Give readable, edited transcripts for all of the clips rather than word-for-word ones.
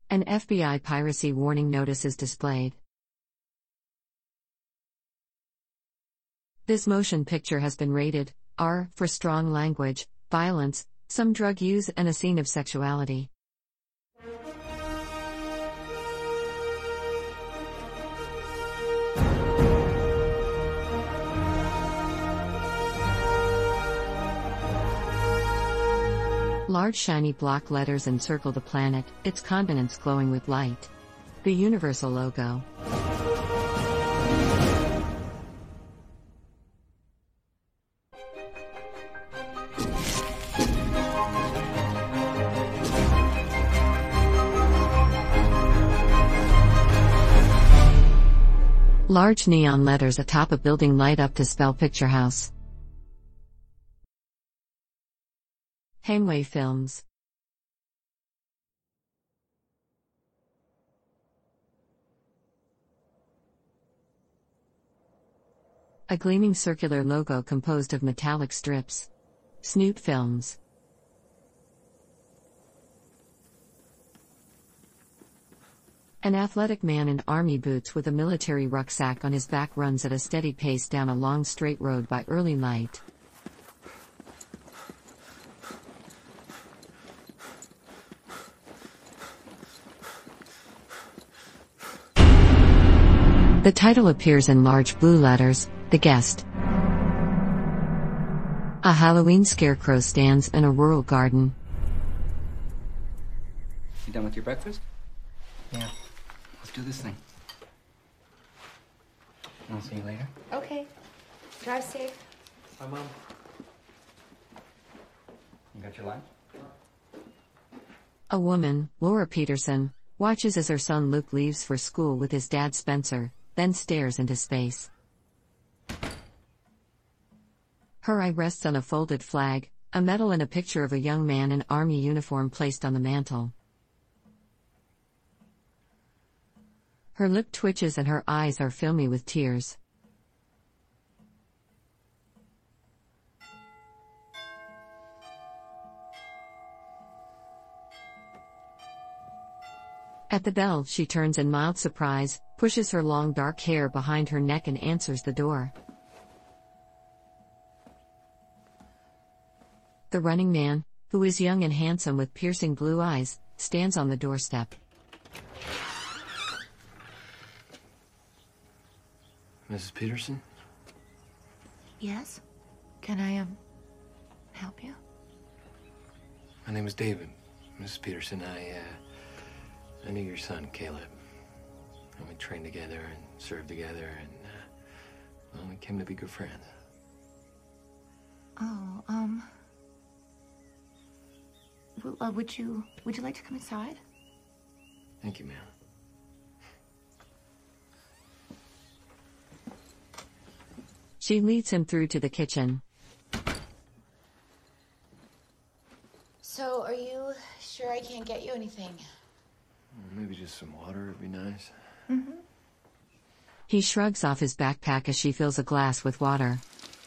An FBI piracy warning notice is displayed. This motion picture has been rated R for strong language, violence, some drug use, and a scene of sexuality. Large shiny block letters encircle the planet, its continents glowing with light. The Universal logo. Large neon letters atop a building light up to spell Picture House. Hanway Films. A gleaming circular logo composed of metallic strips. Snoot Films. An athletic man in army boots with a military rucksack on his back runs at a steady pace down a long straight road by early light. The title appears in large blue letters, The Guest. A Halloween scarecrow stands in a rural garden. You done with your breakfast? Yeah. Let's do this thing. I'll see you later. Okay. Drive safe. Bye, Mom. You got your lunch? A woman, Laura Peterson, watches as her son Luke leaves for school with his dad Spencer, then stares into space. Her eye rests on a folded flag, a medal, and a picture of a young man in army uniform placed on the mantle. Her lip twitches and her eyes are filmy with tears. At the bell, she turns in mild surprise, pushes her long dark hair behind her neck and answers the door. The running man, who is young and handsome with piercing blue eyes, stands on the doorstep. Mrs. Peterson? Yes? Can I, help you? My name is David. Mrs. Peterson, I knew your son, Caleb. And we trained together and served together, and, well, we came to be good friends. Oh, would you like to come inside? Thank you, ma'am. She leads him through to the kitchen. So, are you sure I can't get you anything? Maybe just some water would be nice. Mm-hmm. He shrugs off his backpack as she fills a glass with water.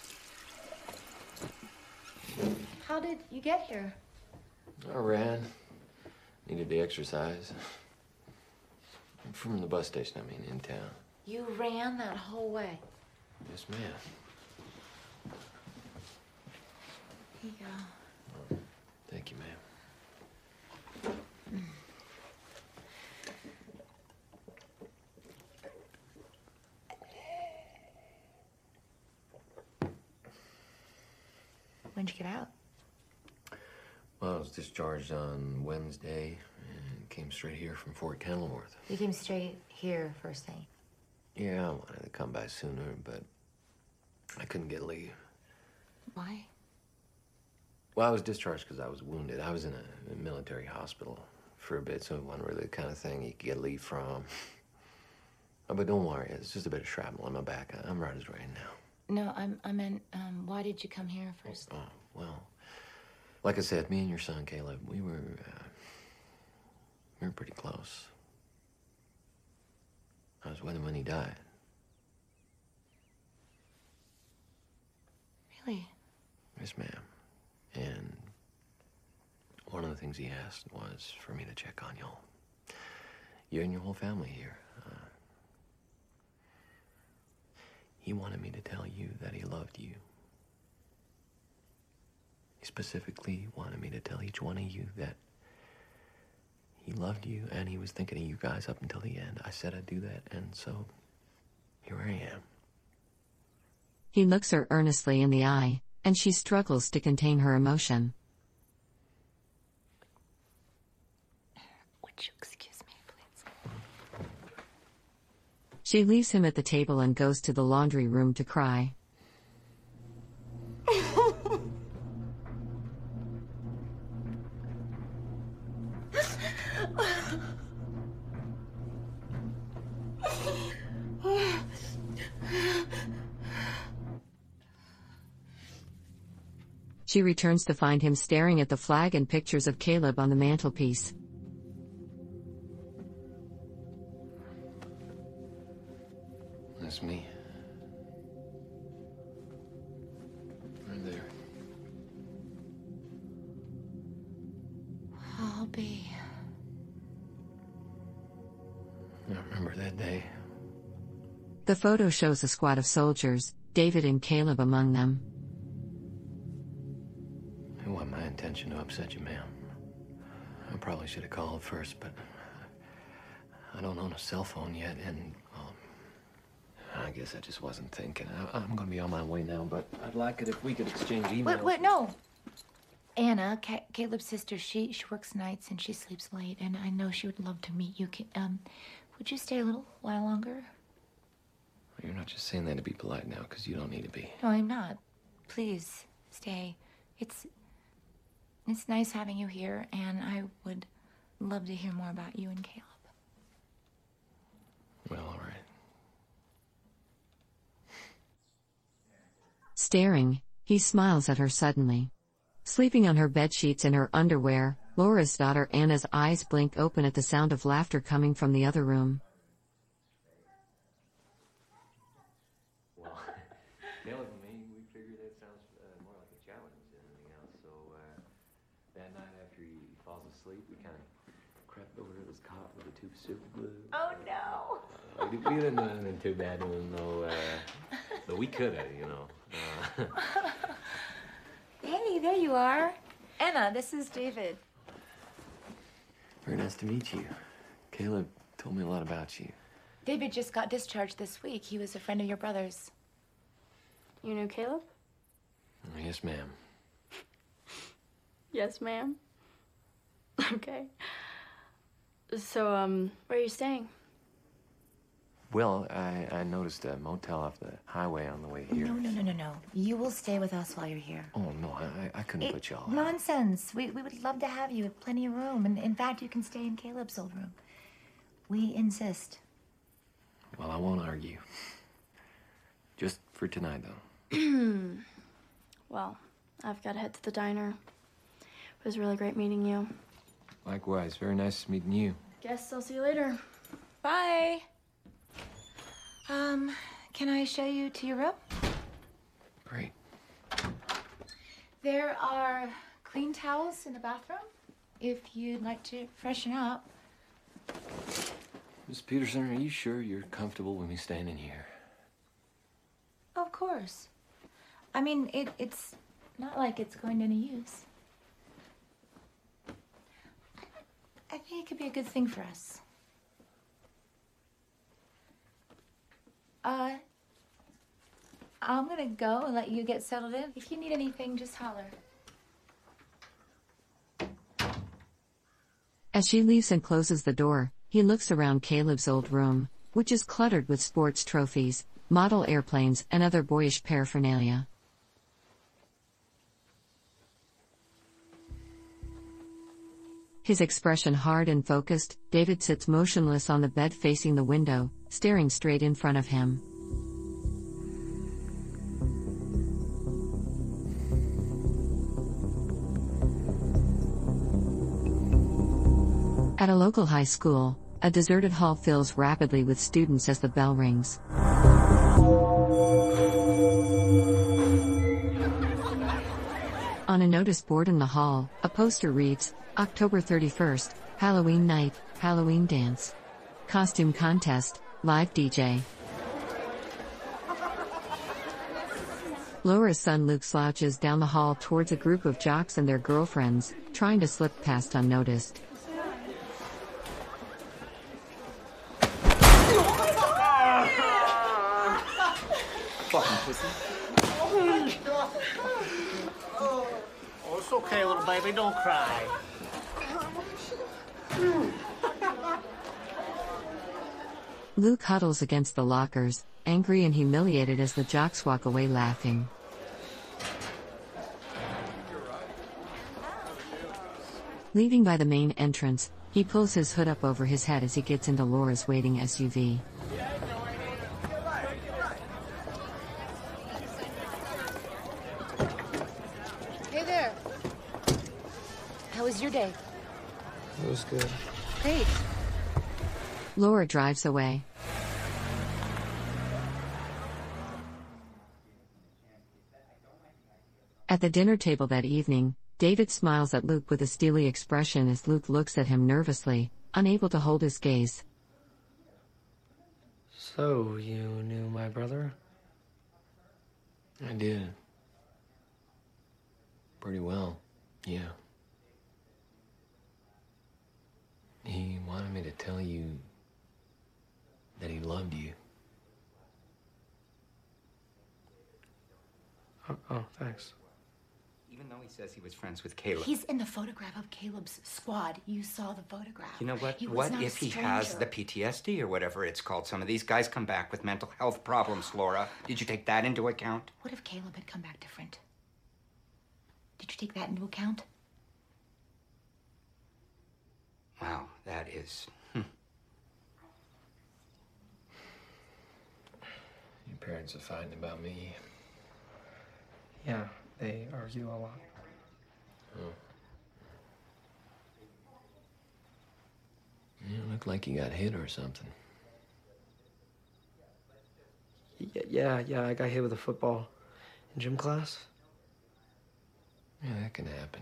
How did you get here? I ran. Needed the exercise. From the bus station, in town. You ran that whole way? Yes, ma'am. Here you go. Thank you, ma'am. When'd you get out? Well, I was discharged on Wednesday and came straight here from Fort Kenilworth. You came straight here first thing? Yeah, I wanted to come by sooner, but I couldn't get leave. Why? Well, I was discharged because I was wounded. I was in a military hospital for a bit, so it wasn't really the kind of thing you could get leave from. Oh, but don't worry, it's just a bit of shrapnel on my back. I'm right as rain now. No, I meant, why did you come here first? Oh, well, like I said, me and your son, Caleb, we were pretty close. I was with him when he died. Really? Yes, ma'am. And one of the things he asked was for me to check on y'all. you and your whole family here. He wanted me to tell you that he loved you. He specifically wanted me to tell each one of you that he loved you and he was thinking of you guys up until the end. I said I'd do that, and so here I am. He looks her earnestly in the eye, and she struggles to contain her emotion. Would you excuse me, please? She leaves him at the table and goes to the laundry room to cry. She returns to find him staring at the flag and pictures of Caleb on the mantelpiece. That's me. Right there. I'll be. I remember that day. The photo shows a squad of soldiers, David and Caleb among them. It wasn't my intention to upset you, ma'am. I probably should have called first, but I don't own a cell phone yet, and I guess I just wasn't thinking. I'm gonna be on my way now, but I'd like it if we could exchange emails. Wait, no. Anna, Caleb's sister, she works nights and she sleeps late, and I know she would love to meet you. Would you stay a little while longer? You're not just saying that to be polite now, because you don't need to be. No, I'm not. Please, stay. It's nice having you here, and I would love to hear more about you and Caleb. Well, all right. Staring, he smiles at her suddenly. Sleeping on her bedsheets in her underwear, Laura's daughter Anna's eyes blink open at the sound of laughter coming from the other room. Well, Caleb and me, we figured that sounds more like a challenge than anything else. So that night after he falls asleep, we kind of crept over to his cot with a tube of super glue. Oh, no. We didn't do anything too bad to him, though. But we could have, you know. Hey, there you are. Anna, this is David. Very nice to meet you. Caleb told me a lot about you. David just got discharged this week. He was a friend of your brother's. You knew Caleb? Yes, ma'am. Yes, ma'am. Okay. So, where are you staying? Well, I noticed a motel off the highway on the way here. No. You will stay with us while you're here. Oh, no, I couldn't put y'all out. Nonsense. We would love to have you. We have plenty of room. And in fact, you can stay in Caleb's old room. We insist. Well, I won't argue. Just for tonight, though. Well, I've got to head to the diner. It was really great meeting you. Likewise, very nice meeting you. Guess I'll see you later. Bye. Can I show you to your room? Great. There are clean towels in the bathroom, if you'd like to freshen up. Miss Peterson, are you sure you're comfortable with me staying in here? Of course. I mean, it's not like it's going to any use. I think it could be a good thing for us. I'm gonna go and let you get settled in. If you need anything, just holler. As she leaves and closes the door, he looks around Caleb's old room, which is cluttered with sports trophies, model airplanes, and other boyish paraphernalia. His expression hard and focused, David sits motionless on the bed facing the window, staring straight in front of him. At a local high school, a deserted hall fills rapidly with students as the bell rings. On a notice board in the hall, a poster reads, October 31st, Halloween night, Halloween dance. Costume contest, live DJ. Laura's son Luke slouches down the hall towards a group of jocks and their girlfriends, trying to slip past unnoticed. Fucking pussy. Oh, it's okay, little baby. Don't cry. Luke huddles against the lockers, angry and humiliated as the jocks walk away laughing. Leaving by the main entrance, he pulls his hood up over his head as he gets into Laura's waiting SUV. Hey there. How was your day? It was good. Great. Laura drives away. At the dinner table that evening, David smiles at Luke with a steely expression as Luke looks at him nervously, unable to hold his gaze. So, you knew my brother? I did. Pretty well, yeah. He wanted me to tell you that he loved you. Oh, thanks. Even though he says he was friends with Caleb. He's in the photograph of Caleb's squad. You saw the photograph. You know what? He was What not a if he has the stranger. PTSD or whatever it's called? Some of these guys come back with mental health problems, Laura. Did you take that into account? What if Caleb had come back different? Did you take that into account? Wow, that is. Your parents are fighting about me. Yeah, they argue a lot. Oh. You look like you got hit or something. Yeah, I got hit with a football in gym class. Yeah, that can happen.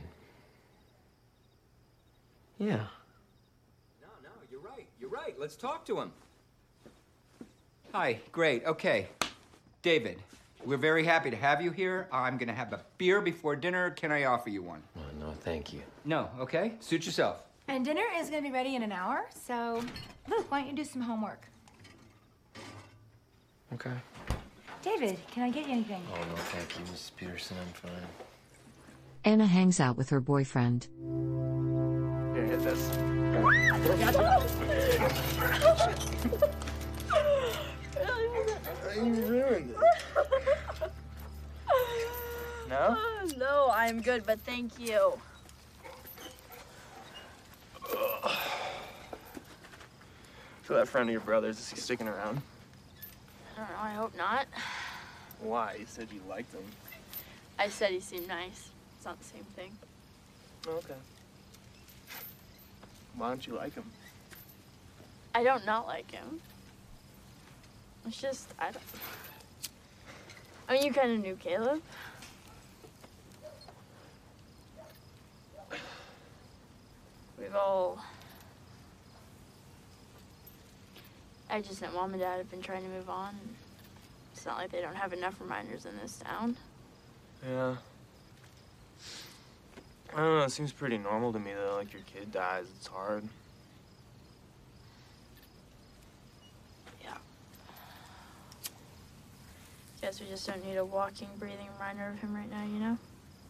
Yeah. No, you're right. You're right. Let's talk to him. Hi, great. Okay. David, we're very happy to have you here. I'm going to have a beer before dinner. Can I offer you one? Oh, no, thank you. No, okay? Suit yourself. And dinner is going to be ready in an hour, so Luke, why don't you do some homework? Okay. David, can I get you anything? Oh, no, thank you, Mrs. Peterson. I'm fine. Anna hangs out with her boyfriend. Here, hit this. No? No, I'm good, but thank you. So that friend of your brother's, is he sticking around? I don't know, I hope not. Why? You said you liked him. I said he seemed nice. It's not the same thing. Okay. Why don't you like him? I don't not like him. It's just, I mean, you kind of knew Caleb. We've all... I just know Mom and Dad have been trying to move on. It's not like they don't have enough reminders in this town. Yeah. I don't know, it seems pretty normal to me though, like your kid dies, it's hard. Yeah. Guess we just don't need a walking, breathing reminder of him right now, you know?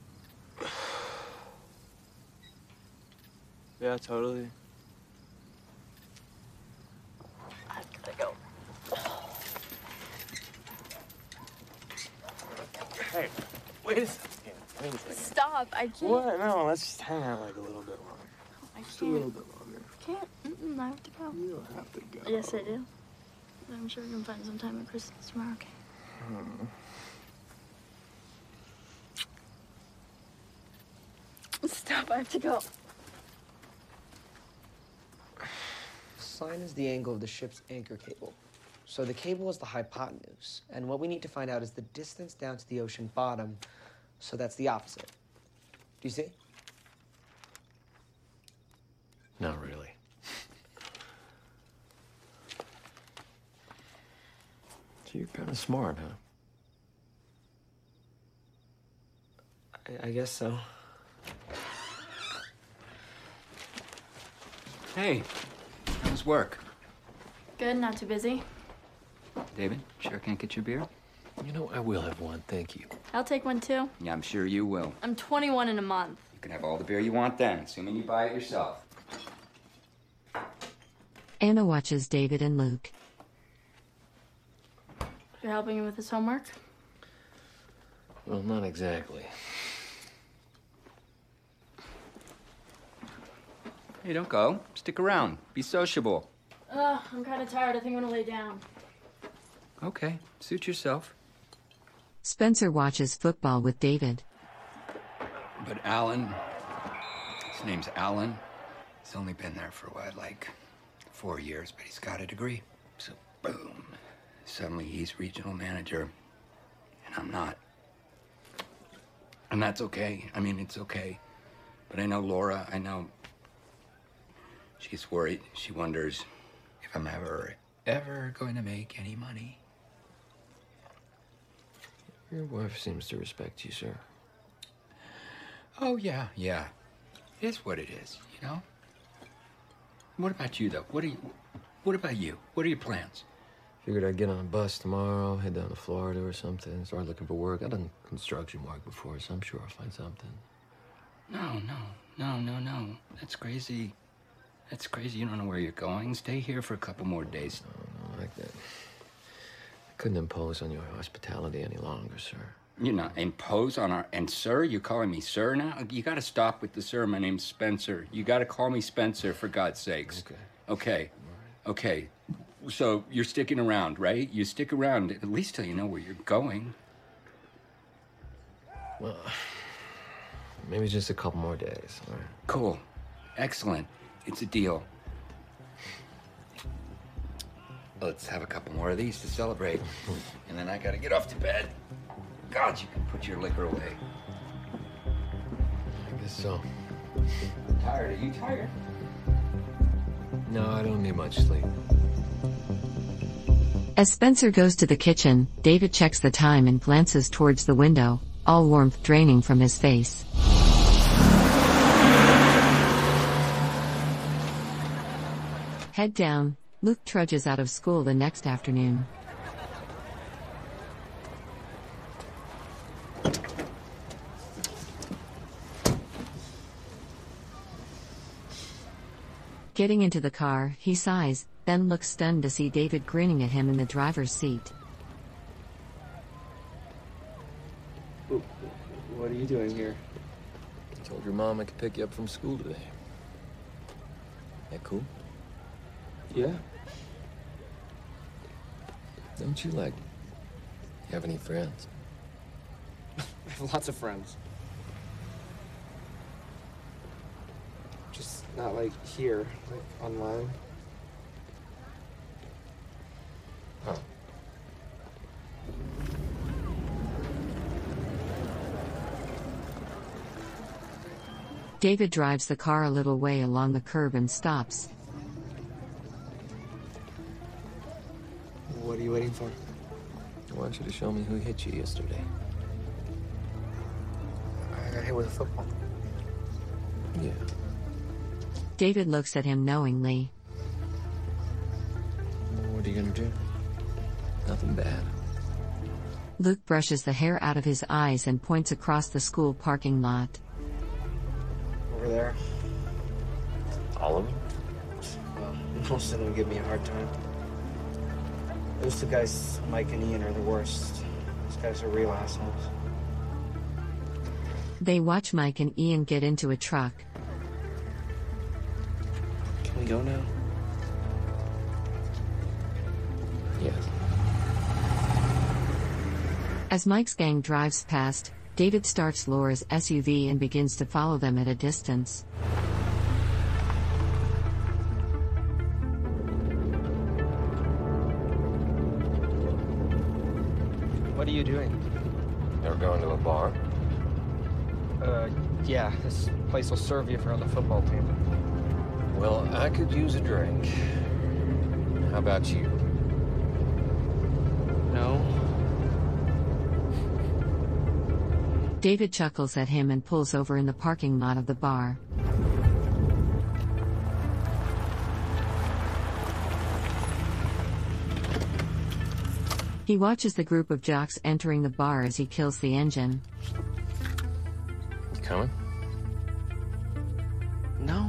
Yeah, totally. I've gotta go. Hey, wait a second. Wait a second. Stop, I can't. What? No, let's just hang out like a little bit longer. I Just a little can't. bit longer. Can't. I have to go. You don't have to go. Yes, I do. I'm sure we can find some time at Christmas tomorrow, okay? Stop, I have to go. Sine is the angle of the ship's anchor cable. So the cable is the hypotenuse, and what we need to find out is the distance down to the ocean bottom, so that's the opposite. Do you see? Not really. You're kind of smart, huh? I guess so. Hey, how's work? Good, not too busy. David, sure can't get you a beer? You know, I will have one, thank you. I'll take one too. Yeah, I'm sure you will. I'm 21 in a month. You can have all the beer you want then, assuming you buy it yourself. Anna watches David and Luke. You're helping him with his homework? Well, not exactly. Hey, don't go. Stick around. Be sociable. Ugh, I'm kind of tired. I think I'm gonna lay down. Okay, suit yourself. Spencer watches football with David. But Alan, his name's Alan. He's only been there for what, like 4 years, but he's got a degree. So, boom. Suddenly he's regional manager, and I'm not. And that's okay. I mean, it's okay. But I know Laura, I know she's worried. She wonders if I'm ever going to make any money. Your wife seems to respect you, sir. Oh, yeah. It's what it is, you know? What about you, though? What about you? What are your plans? Figured I'd get on a bus tomorrow, head down to Florida or something, start looking for work. I've done construction work before, so I'm sure I'll find something. No. That's crazy. That's crazy. You don't know where you're going. Stay here for a couple more days. No, like that. I couldn't impose on your hospitality any longer, sir. You're not impose on our... And sir? You're calling me sir now? You gotta stop with the sir. My name's Spencer. You gotta call me Spencer, for God's sakes. Okay. Okay. So you're sticking around, right? You stick around at least till you know where you're going. Well, maybe just a couple more days. All right. Cool. Excellent. It's a deal. Let's have a couple more of these to celebrate. And then I gotta get off to bed. God, you can put your liquor away. I guess so. Tired? Are you tired? No, I don't need much sleep. As Spencer goes to the kitchen, David checks the time and glances towards the window, all warmth draining from his face. Head down, Luke trudges out of school the next afternoon. Getting into the car, he sighs, then looks stunned to see David grinning at him in the driver's seat. What are you doing here? I told your mom I could pick you up from school today. That cool? Yeah. Don't you, you have any friends? I have lots of friends. Just not here, online. Huh. David drives the car a little way along the curb and stops. What are you waiting for? I want you to show me who hit you yesterday. I got hit with a football. Yeah. David looks at him knowingly. What are you gonna do? Nothing bad. Luke brushes the hair out of his eyes and points across the school parking lot. Over there. All of them? Well, most of them give me a hard time. Those two guys, Mike and Ian, are the worst. Those guys are real assholes. They watch Mike and Ian get into a truck. Can we go now? Yes. As Mike's gang drives past, David starts Laura's SUV and begins to follow them at a distance. What are you doing? Ever going to a bar? Yeah, this place will serve you if you're on the football team. Well, I could use a drink. How about you? No. David chuckles at him and pulls over in the parking lot of the bar. He watches the group of jocks entering the bar as he kills the engine. You coming? No.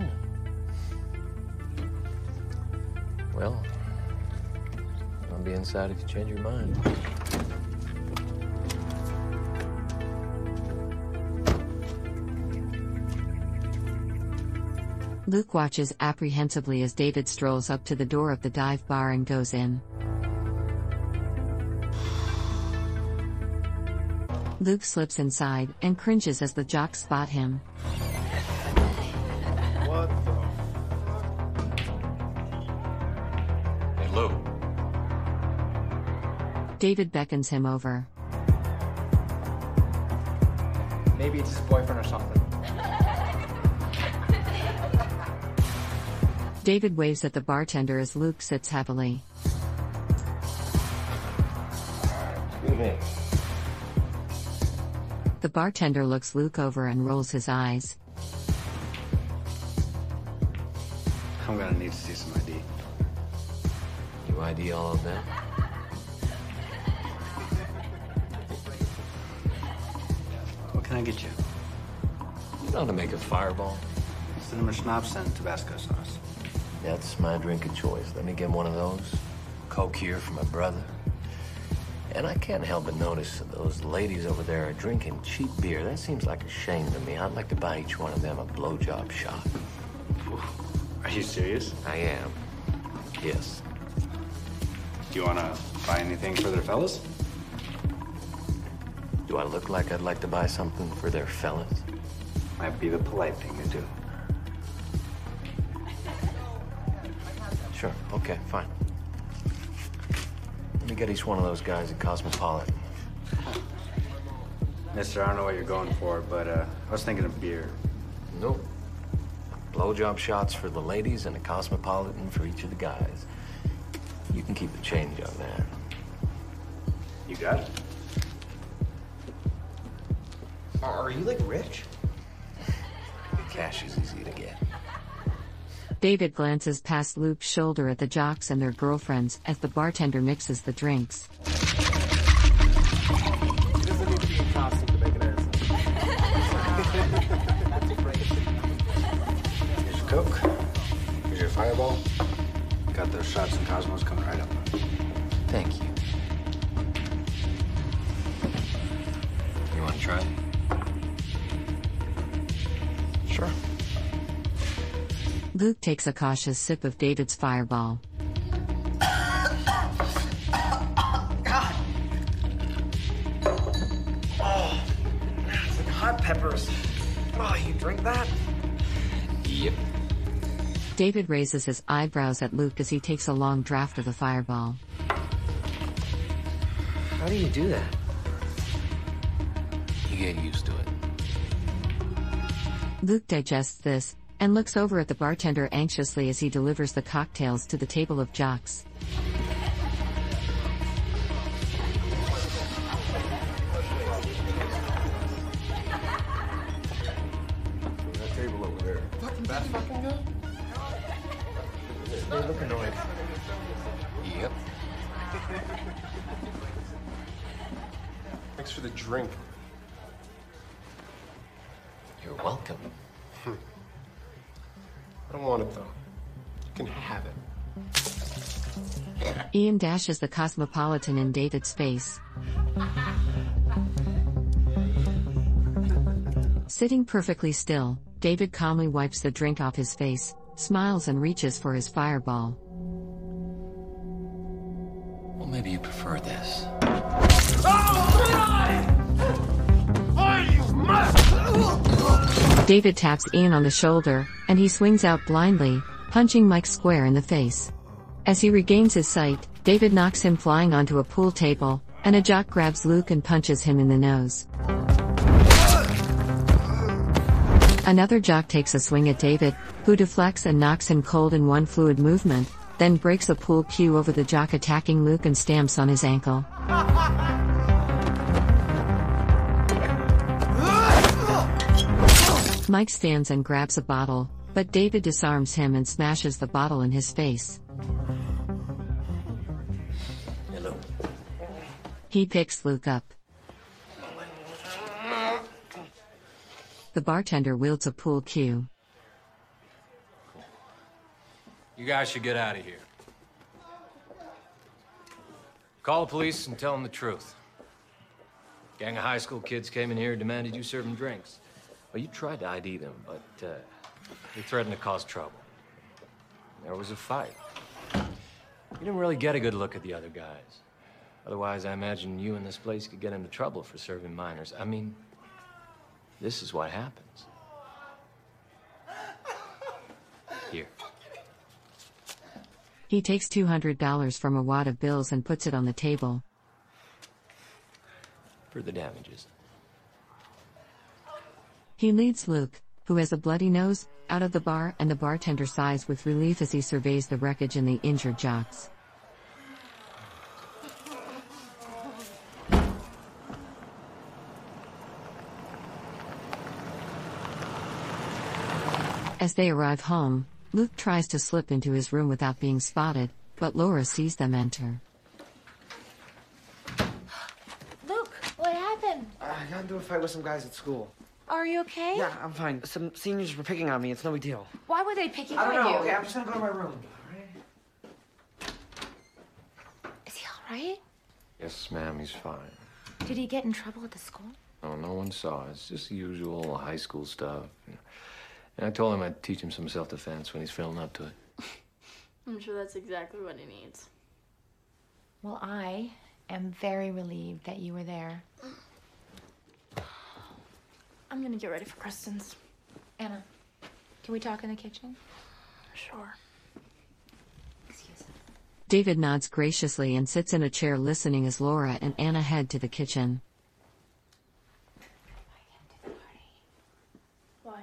Well, I'll be inside if you change your mind. Luke watches apprehensively as David strolls up to the door of the dive bar and goes in. Luke slips inside and cringes as the jocks spot him. What the fuck? Hey, Lou. David beckons him over. Maybe it's his boyfriend or something. David waves at the bartender as Luke sits happily. Excuse me. The bartender looks Luke over and rolls his eyes. I'm gonna need to see some ID. You ID all of that? What can I get you? You know how to make a fireball? Cinnamon schnapps and Tabasco sauce. That's my drink of choice. Let me get one of those. Coke here for my brother. And I can't help but notice those ladies over there are drinking cheap beer. That seems like a shame to me. I'd like to buy each one of them a blowjob shot. Are you serious? I am. Yes. Do you wanna buy anything for their fellas? Do I look like I'd like to buy something for their fellas? Might be the polite thing to do. Sure, okay, fine. Let me get each one of those guys at Cosmopolitan. Mister, I don't know what you're going for, but I was thinking of beer. Nope. Blowjob shots for the ladies and a Cosmopolitan for each of the guys. You can keep the change on that. You got it? Are you, like, rich? Cash is easy to get. David glances past Luke's shoulder at the jocks and their girlfriends as the bartender mixes the drinks. He doesn't need to be in costume to make an answer. Here's your Coke. Here's your Fireball. Got those shots and Cosmos coming right up. Thank you. You want to try? Sure. Luke takes a cautious sip of David's fireball. God! Oh, it's like hot peppers. Oh, you drink that? Yep. David raises his eyebrows at Luke as he takes a long draught of the fireball. How do you do that? You get used to it. Luke digests this and looks over at the bartender anxiously as he delivers the cocktails to the table of jocks. That table over there. That fucking guy? They look annoyed. Yep. Thanks for the drink. You're welcome. I don't want it, though. You can have it. Ian dashes the Cosmopolitan in David's face. Sitting perfectly still, David calmly wipes the drink off his face, smiles and reaches for his fireball. Well, maybe you prefer this. David taps Ian on the shoulder, and he swings out blindly, punching Mike square in the face. As he regains his sight, David knocks him flying onto a pool table, and a jock grabs Luke and punches him in the nose. Another jock takes a swing at David, who deflects and knocks him cold in one fluid movement, then breaks a pool cue over the jock attacking Luke and stamps on his ankle. Mike stands and grabs a bottle, but David disarms him and smashes the bottle in his face. Hello. He picks Luke up. The bartender wields a pool cue. You guys should get out of here. Call the police and tell them the truth. Gang of high school kids came in here and demanded you serve them drinks. Well, you tried to ID them, but They threatened to cause trouble. There was a fight. You didn't really get a good look at the other guys. Otherwise, I imagine you and this place could get into trouble for serving minors. I mean, this is what happens. Here. He takes $200 from a wad of bills and puts it on the table. For the damages. He leads Luke, who has a bloody nose, out of the bar, and the bartender sighs with relief as he surveys the wreckage and the injured jocks. As they arrive home, Luke tries to slip into his room without being spotted, but Laura sees them enter. Luke, what happened? I got into a fight with some guys at school. Are you okay? Yeah, I'm fine. Some seniors were picking on me. It's no big deal. Why were they picking I on don't know. you? Okay, I'm just gonna go to my room. Is he all right? yes, ma'am, he's fine. Did he get in trouble at the school? Oh, no one saw. It's just the usual high school stuff. And I told him I'd teach him some self-defense when he's feeling up to it. I'm sure that's exactly what he needs. Well, I am very relieved that you were there. I'm gonna get ready for Kristen's. Anna, can we talk in the kitchen? Sure. Excuse me. David nods graciously and sits in a chair listening as Laura and Anna head to the kitchen. Why?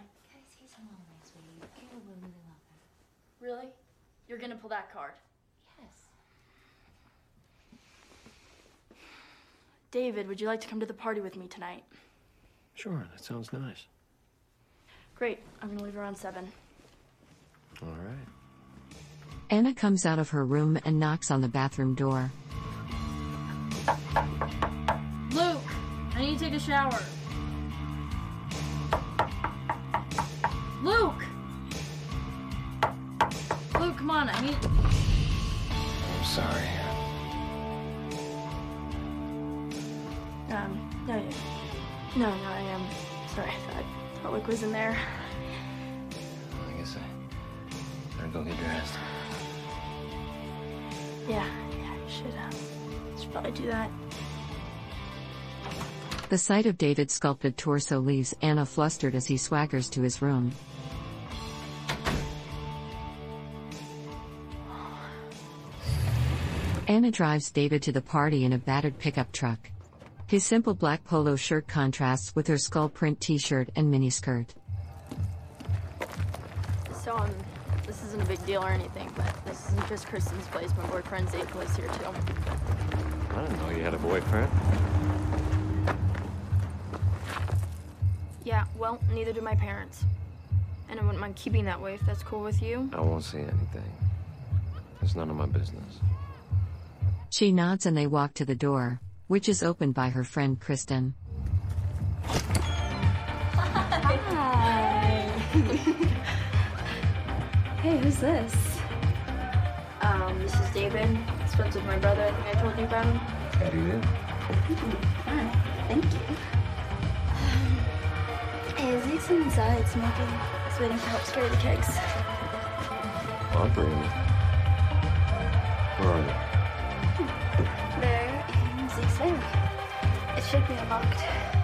Really? You're gonna pull that card? Yes. David, would you like to come to the party with me tonight? Sure, that sounds nice. Great. I'm gonna leave around 7. All right. Anna comes out of her room and knocks on the bathroom door. Luke, I need to take a shower. Luke! Luke, come on, I need... I'm sorry. No, I am. Sorry, I thought Luke was in there. I guess I better go get dressed. Yeah, I should probably do that. The sight of David's sculpted torso leaves Anna flustered as he swaggers to his room. Anna drives David to the party in a battered pickup truck. His simple black polo shirt contrasts with her skull print t-shirt and miniskirt. So, this isn't a big deal or anything, but this isn't just Kristen's place. My boyfriend Zeke lives here, too. I didn't know you had a boyfriend. Yeah, well, neither do my parents. And I wouldn't mind keeping that way if that's cool with you. I won't say anything. It's none of my business. She nods and they walk to the door, which is opened by her friend Kristen. Hi. Hey, who's this? This is David. He's friends with my brother. I think I told you about him. How do you do? Hi. Thank you. Hey, Zeke's inside smoking. He's waiting to help scare the kegs. I'll bring him. Where are they? There, and Zeke's there. It should be unlocked.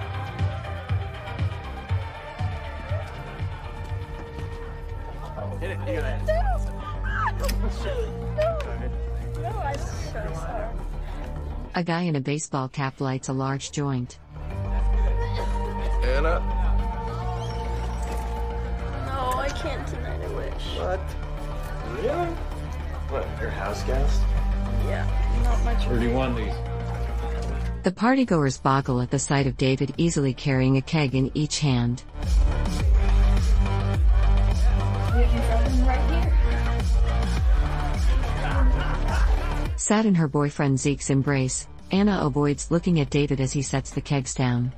Hit it, you got it. No, I'm so sorry. A guy in a baseball cap lights a large joint. Anna? No, I can't tonight, I wish. What? Really? What, your house guest? Yeah, not much. Where do you want these? The partygoers boggle at the sight of David easily carrying a keg in each hand. We can throw them right here. Sat in her boyfriend Zeke's embrace, Anna avoids looking at David as he sets the kegs down.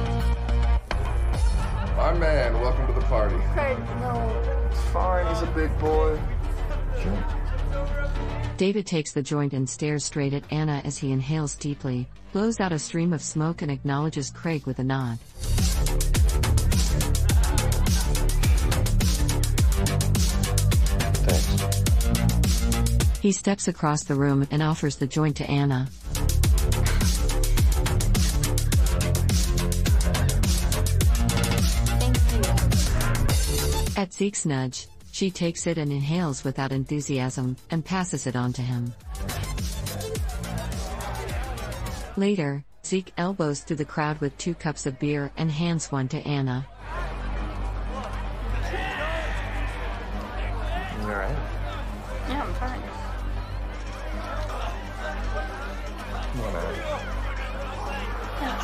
My man, welcome to the party. Craig, no. It's fine, he's a big boy. Sure. David takes the joint and stares straight at Anna as he inhales deeply, blows out a stream of smoke and acknowledges Craig with a nod. Thanks. He steps across the room and offers the joint to Anna. At Zeke's nudge, she takes it and inhales without enthusiasm, and passes it on to him. Later, Zeke elbows through the crowd with 2 cups of beer and hands one to Anna. You alright? Yeah, I'm fine. Yeah,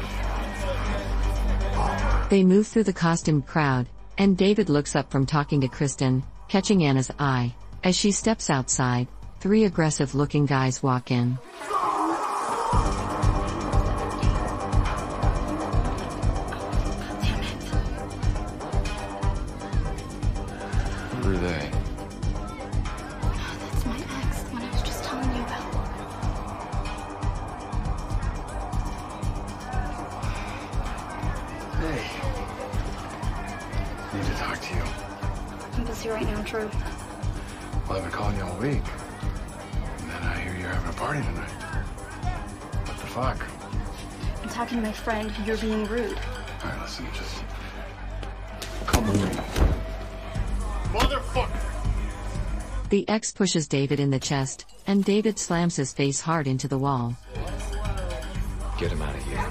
let's go. They move through the costumed crowd, and David looks up from talking to Kristen, catching Anna's eye. As she steps outside, 3 aggressive-looking guys walk in. Who are they? That's my ex, the one I was just telling you about. Hey. Need to talk to you. I'm busy right now, Drew. Well, I've been calling you all week. And then I hear you're having a party tonight. What the fuck? I'm talking to my friend. You're being rude. All right, listen, just come with me. Motherfucker! The ex pushes David in the chest, and David slams his face hard into the wall. Get him out of here.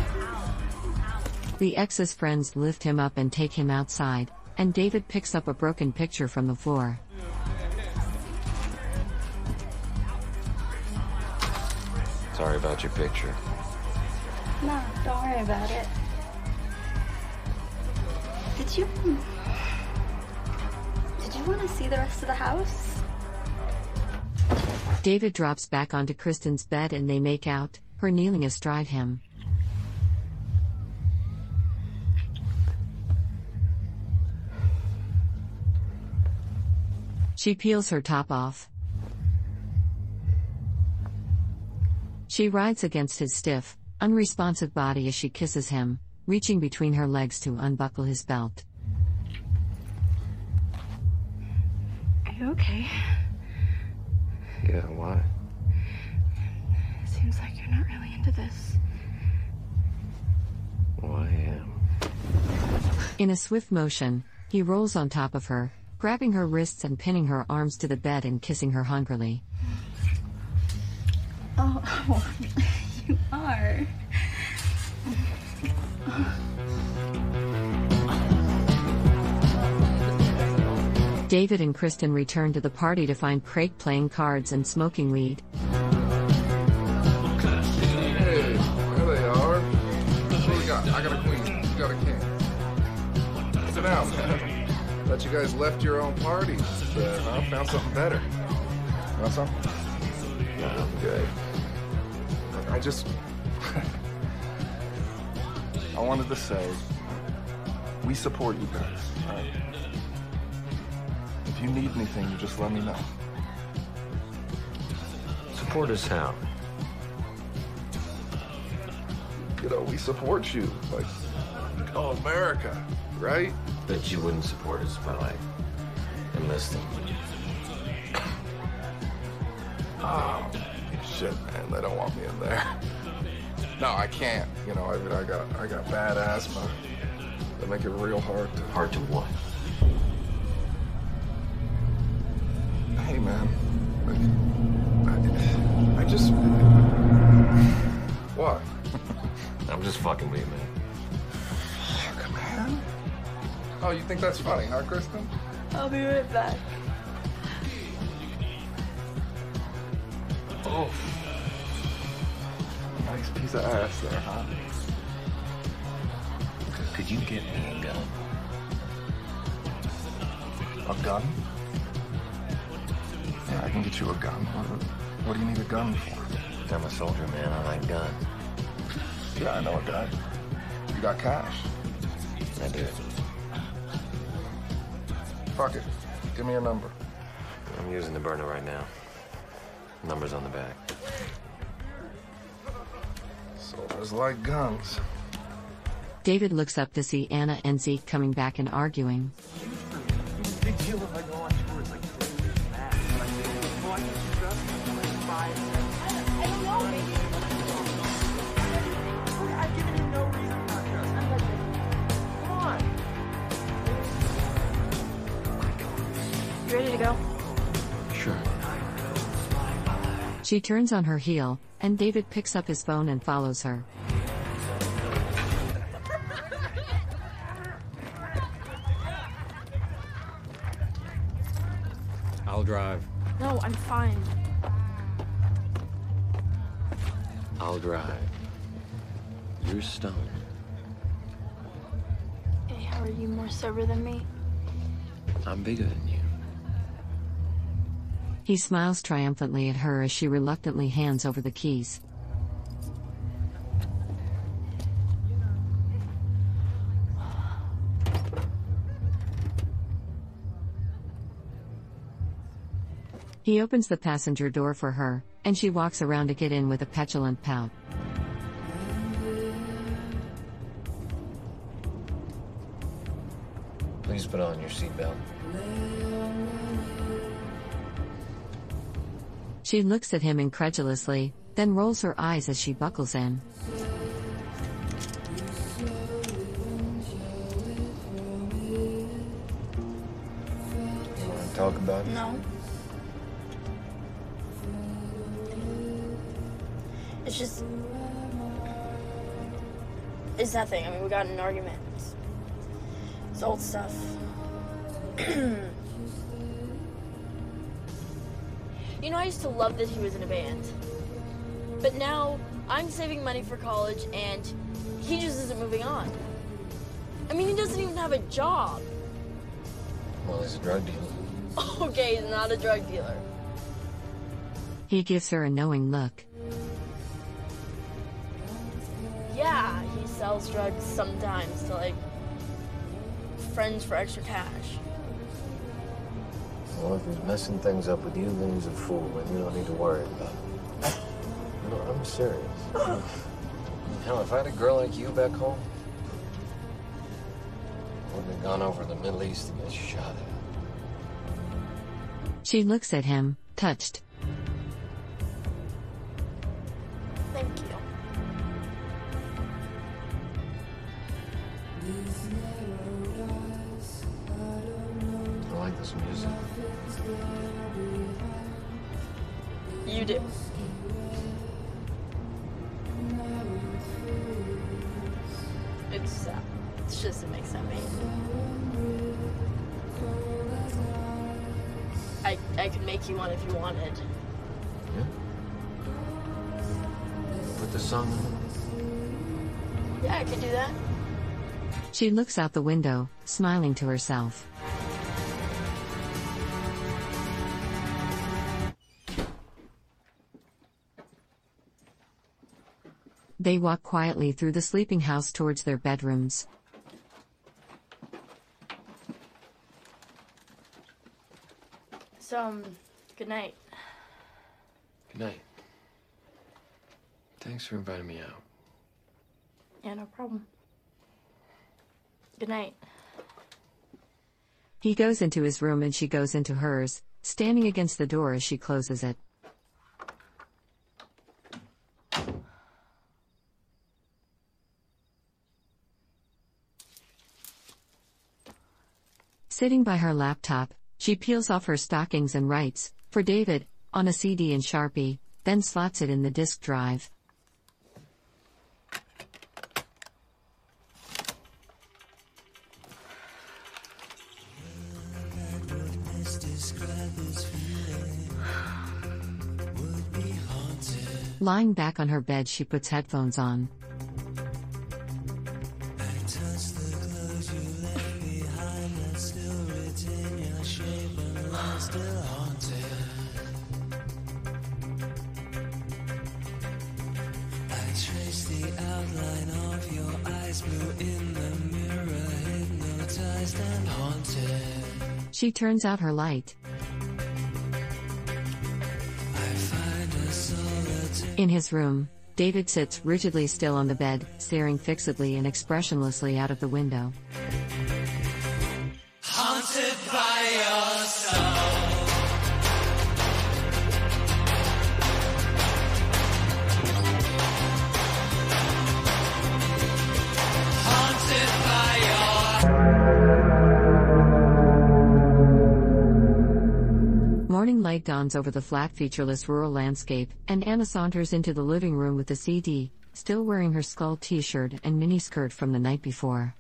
The ex's friends lift him up and take him outside, and David picks up a broken picture from the floor. Sorry about your picture. No, don't worry about it. Did you want to see the rest of the house? David drops back onto Kristen's bed and they make out, her kneeling astride him. She peels her top off. She rides against his stiff, unresponsive body as she kisses him, reaching between her legs to unbuckle his belt. Are you okay? Yeah, why? Seems like you're not really into this. Well, I am. In a swift motion, he rolls on top of her, grabbing her wrists and pinning her arms to the bed and kissing her hungrily. Oh, you are. David and Kristen return to the party to find Craig playing cards and smoking weed. Hey, there they are. What do we got? I got a queen. You got a king. Sit down, man. Thought you guys left your own party. I found something better. Want some? No, I'm good. I just... I wanted to say, we support you guys, all right? If you need anything, you just let me know. Support us how? You know, we support you, like, oh, America, right? Bet you wouldn't support us by, like, enlisting. Oh, shit, man, they don't want me in there. No, I can't. You know, I got bad asthma. They make it real hard to... Hard to what? Hey, man. I just... What? I'm just fucking with you, man. Fuck, man. Oh, you think that's funny, huh, Kristen? I'll be right back. Oh. Nice piece of ass there, huh? Could you get me a gun? A gun? Yeah, I can get you a gun. What do you need a gun for? I'm a soldier, man. I like guns. Yeah, I know a guy. You got cash? I do. Fuck it. Give me your number. I'm using the burner right now. Number's on the back. Soldiers like guns. David looks up to see Anna and Zeke coming back and arguing. Big deal if I go on tour. It's like 3 years max. Like, well, I can trust you like 5, 7. I don't know, maybe. I've given you no reason not to trust. I'm like, come on. You ready to go? Sure. She turns on her heel, and David picks up his phone and follows her. I'll drive. No, I'm fine. I'll drive. You're stoned. Hey, how are you more sober than me? I'm bigger than you. He smiles triumphantly at her as she reluctantly hands over the keys. He opens the passenger door for her, and she walks around to get in with a petulant pout. Please put on your seatbelt. She looks at him incredulously, then rolls her eyes as she buckles in. You want to talk about it? No. It's just... It's nothing. I mean, we got in an argument. It's old stuff. You know, I used to love that he was in a band. But now, I'm saving money for college, and he just isn't moving on. I mean, he doesn't even have a job. Well, he's a drug dealer. Okay, he's not a drug dealer. He gives her a knowing look. Yeah, he sells drugs sometimes to, like, friends for extra cash. Well, if he's messing things up with you, then he's a fool, and you don't need to worry about it. No, I'm serious. Hell, if I had a girl like you back home, I wouldn't have gone over to the Middle East to get shot at. She looks at him, touched. Thank you. I like this music. You do. It's just a mix I made. I could make you one if you wanted. Yeah? Put the song on. Yeah, I could do that. She looks out the window, smiling to herself. They walk quietly through the sleeping house towards their bedrooms. So, good night. Good night. Thanks for inviting me out. Yeah, no problem. Good night. He goes into his room and she goes into hers, standing against the door as she closes it. Sitting by her laptop, she peels off her stockings and writes, "For David," on a CD in Sharpie, then slots it in the disk drive. Describe this feeling would be hard. Lying back on her bed, she puts headphones on. She turns out her light. In his room, David sits rigidly still on the bed, staring fixedly and expressionlessly out of the window. Haunted by your soul. Morning light dawns over the flat, featureless rural landscape, and Anna saunters into the living room with the CD, still wearing her skull t-shirt and miniskirt from the night before.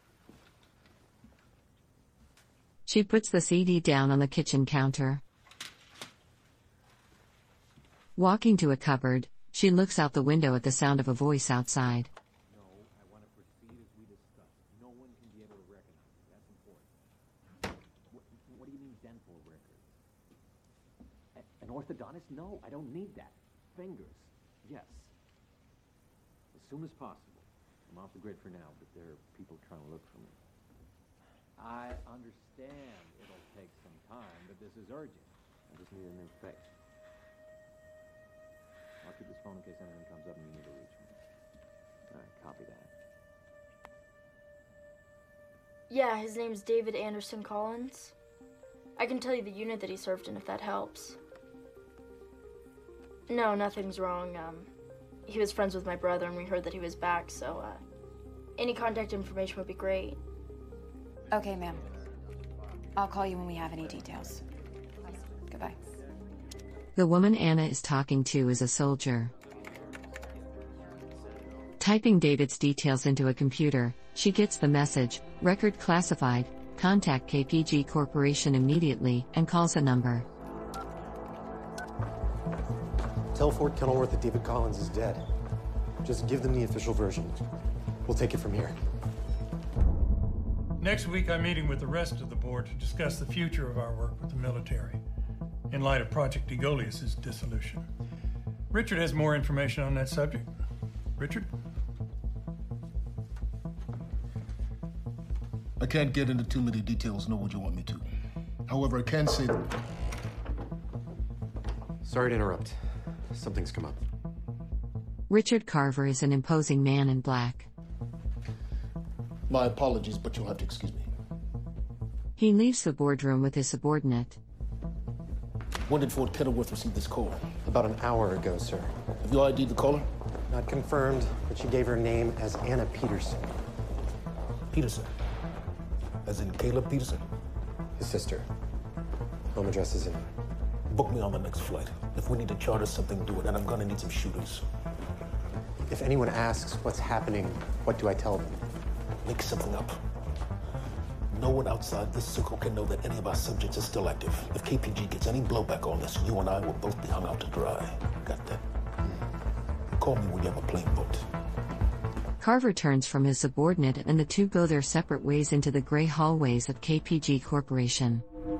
She puts the CD down on the kitchen counter. Walking to a cupboard, she looks out the window at the sound of a voice outside. An orthodontist? No, I don't need that. Fingers, yes. As soon as possible. I'm off the grid for now, but there are people trying to look for me. I understand it'll take some time, but this is urgent. I just need a new face. I'll keep this phone in case anything comes up and you need to reach me. All right, copy that. Yeah, his name's David Anderson Collins. I can tell you the unit that he served in if that helps. No, nothing's wrong. He was friends with my brother and we heard that he was back, so, any contact information would be great. Okay, ma'am. I'll call you when we have any details. Goodbye. The woman Anna is talking to is a soldier. Typing David's details into a computer, she gets the message, record classified, contact KPG Corporation immediately, and calls a number. Tell Fort Kenilworth that David Collins is dead. Just give them the official version. We'll take it from here. Next week, I'm meeting with the rest of the board to discuss the future of our work with the military, in light of Project Egolius' dissolution. Richard has more information on that subject. Richard? I can't get into too many details, nor would you want me to. However, I can say that... Sorry to interrupt. Something's come up. Richard Carver is an imposing man in black. My apologies, but you'll have to excuse me. He leaves the boardroom with his subordinate. When did Fort Kenilworth receive this call? About an hour ago, sir. Have you ID'd the caller? Not confirmed, but she gave her name as Anna Peterson. Peterson? As in Caleb Peterson? His sister. Home address is in. Book me on the next flight. If we need to charter something, do it, and I'm gonna need some shooters. If anyone asks what's happening, what do I tell them? Make something up. No one outside this circle can know that any of our subjects are still active. If KPG gets any blowback on this, you and I will both be hung out to dry. Got that? Call me when you have a plane booked. Carver turns from his subordinate and the two go their separate ways into the gray hallways of KPG Corporation.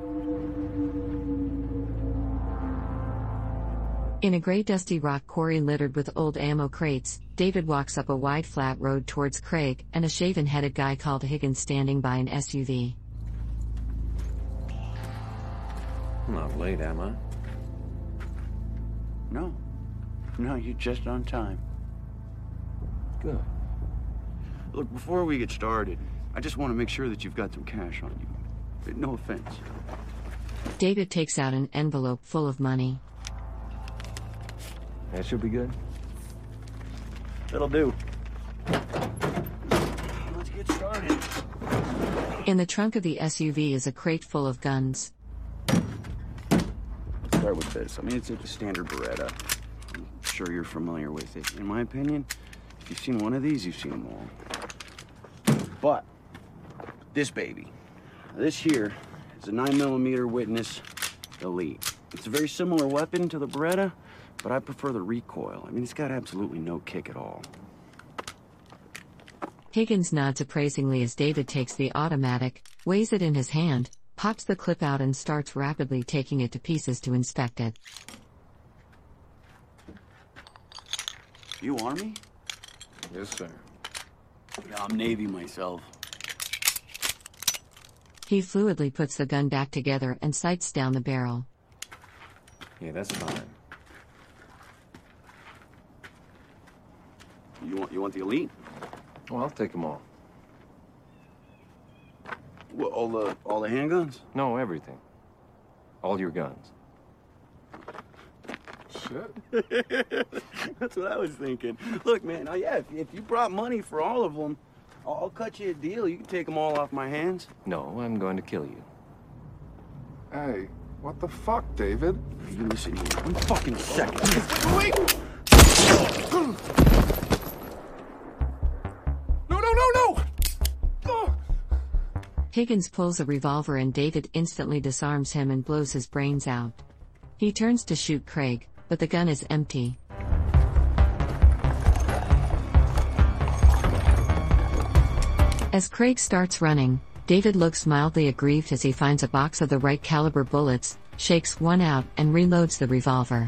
In a gray dusty rock quarry littered with old ammo crates, David walks up a wide flat road towards Craig and a shaven-headed guy called Higgins standing by an SUV. I'm not late, am I? No. No, you're just on time. Good. Look, before we get started, I just want to make sure that you've got some cash on you. No offense. David takes out an envelope full of money. That should be good. That'll do. Let's get started. In the trunk of the SUV is a crate full of guns. Start with this. I mean, it's a standard Beretta. I'm sure you're familiar with it. In my opinion, if you've seen one of these, you've seen them all. But this baby, this here is a 9mm Witness Elite. It's a very similar weapon to the Beretta, but I prefer the recoil. I mean, it's got absolutely no kick at all. Higgins nods appraisingly as David takes the automatic, weighs it in his hand, pops the clip out and starts rapidly taking it to pieces to inspect it. You Army? Yes, sir. Yeah, I'm Navy myself. He fluidly puts the gun back together and sights down the barrel. Yeah, that's fine. You want the Elite? Well, I'll take them all. What, all the handguns? No, everything. All your guns. Shit. That's what I was thinking. Look, man, yeah, if you brought money for all of them, I'll cut you a deal. You can take them all off my hands. No, I'm going to kill you. Hey, what the fuck, David? You listen here. 1 fucking second. Wait! No! Oh. Higgins pulls a revolver and David instantly disarms him and blows his brains out. He turns to shoot Craig, but the gun is empty. As Craig starts running, David looks mildly aggrieved as he finds a box of the right caliber bullets, shakes one out and reloads the revolver.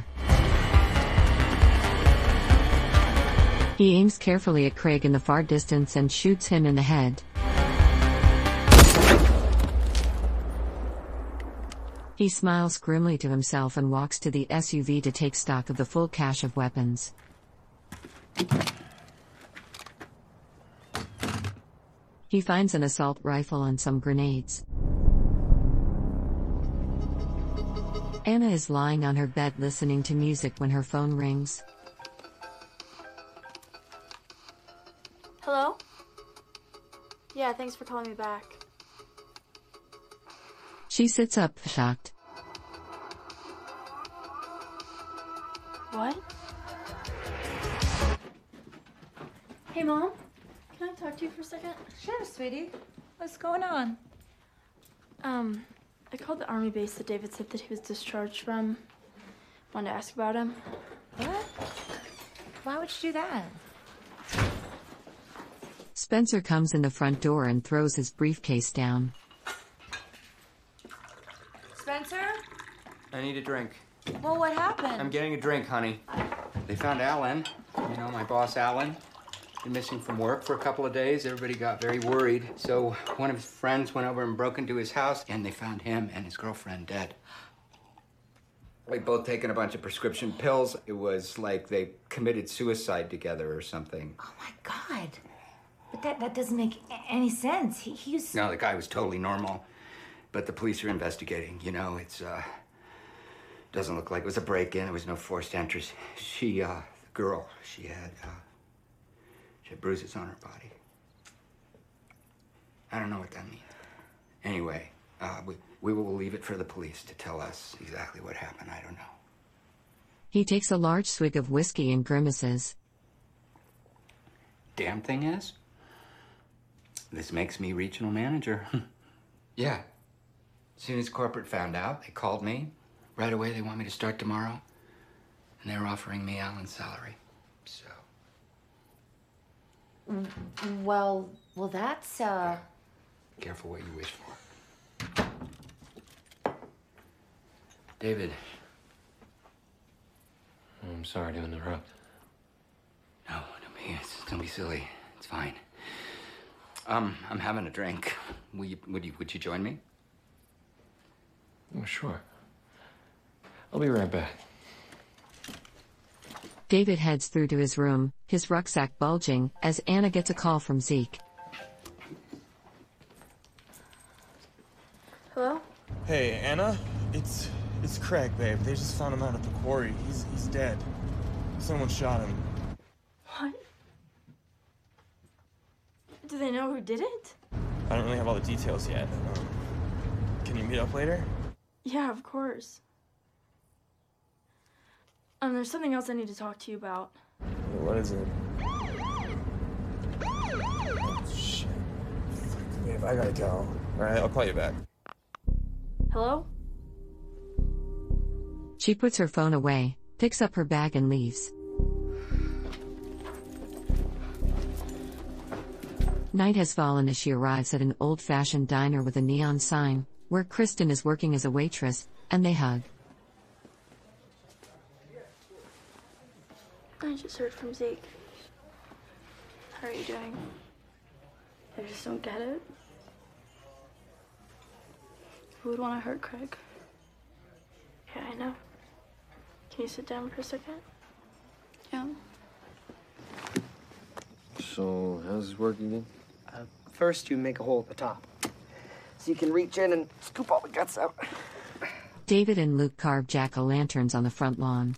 He aims carefully at Craig in the far distance and shoots him in the head. He smiles grimly to himself and walks to the SUV to take stock of the full cache of weapons. He finds an assault rifle and some grenades. Anna is lying on her bed listening to music when her phone rings. Hello? Yeah, thanks for calling me back. She sits up, shocked. What? Hey, Mom? Can I talk to you for a second? Sure, sweetie. What's going on? I called the Army base that David said that he was discharged from. Wanted to ask about him. What? Why would you do that? Spencer comes in the front door and throws his briefcase down. Spencer? I need a drink. Well, what happened? I'm getting a drink, honey. They found Alan. You know, my boss, Alan. Been missing from work for a couple of days. Everybody got very worried. So one of his friends went over and broke into his house, and they found him and his girlfriend dead. They'd both taken a bunch of prescription pills. It was like they committed suicide together or something. Oh, my God. But that doesn't make any sense. He's... No, the guy was totally normal. But the police are investigating. You know, it's, doesn't look like it was a break-in. There was no forced entries. She, the girl, she had bruises on her body. I don't know what that means. Anyway, we will leave it for the police to tell us exactly what happened. I don't know. He takes a large swig of whiskey and grimaces. Damn thing is, this makes me regional manager. Yeah. As soon as corporate found out, they called me. Right away, they want me to start tomorrow. And they're offering me Alan's salary. So. Well, that's, Careful what you wish for. David. I'm sorry to interrupt. No, don't be silly. It's fine. I'm having a drink. Would you join me? Oh, sure. I'll be right back. David heads through to his room, his rucksack bulging, as Anna gets a call from Zeke. Hello? Hey, Anna? It's Craig, babe. They just found him out at the quarry. He's dead. Someone shot him. What? Do they know who did it? I don't really have all the details yet. Can you meet up later? Yeah, of course. There's something else I need to talk to you about. What is it? Oh, shit. Fuck, babe, I gotta go. Alright, I'll call you back. Hello? She puts her phone away, picks up her bag and leaves. Night has fallen as she arrives at an old-fashioned diner with a neon sign, where Kristen is working as a waitress, and they hug. I just heard from Zeke. How are you doing? I just don't get it. Who would want to hurt Craig? Yeah, I know. Can you sit down for a second? Yeah. So, how's this work again? First, you make a hole at the top, so you can reach in and scoop all the guts out. David and Luke carve jack-o'-lanterns on the front lawn.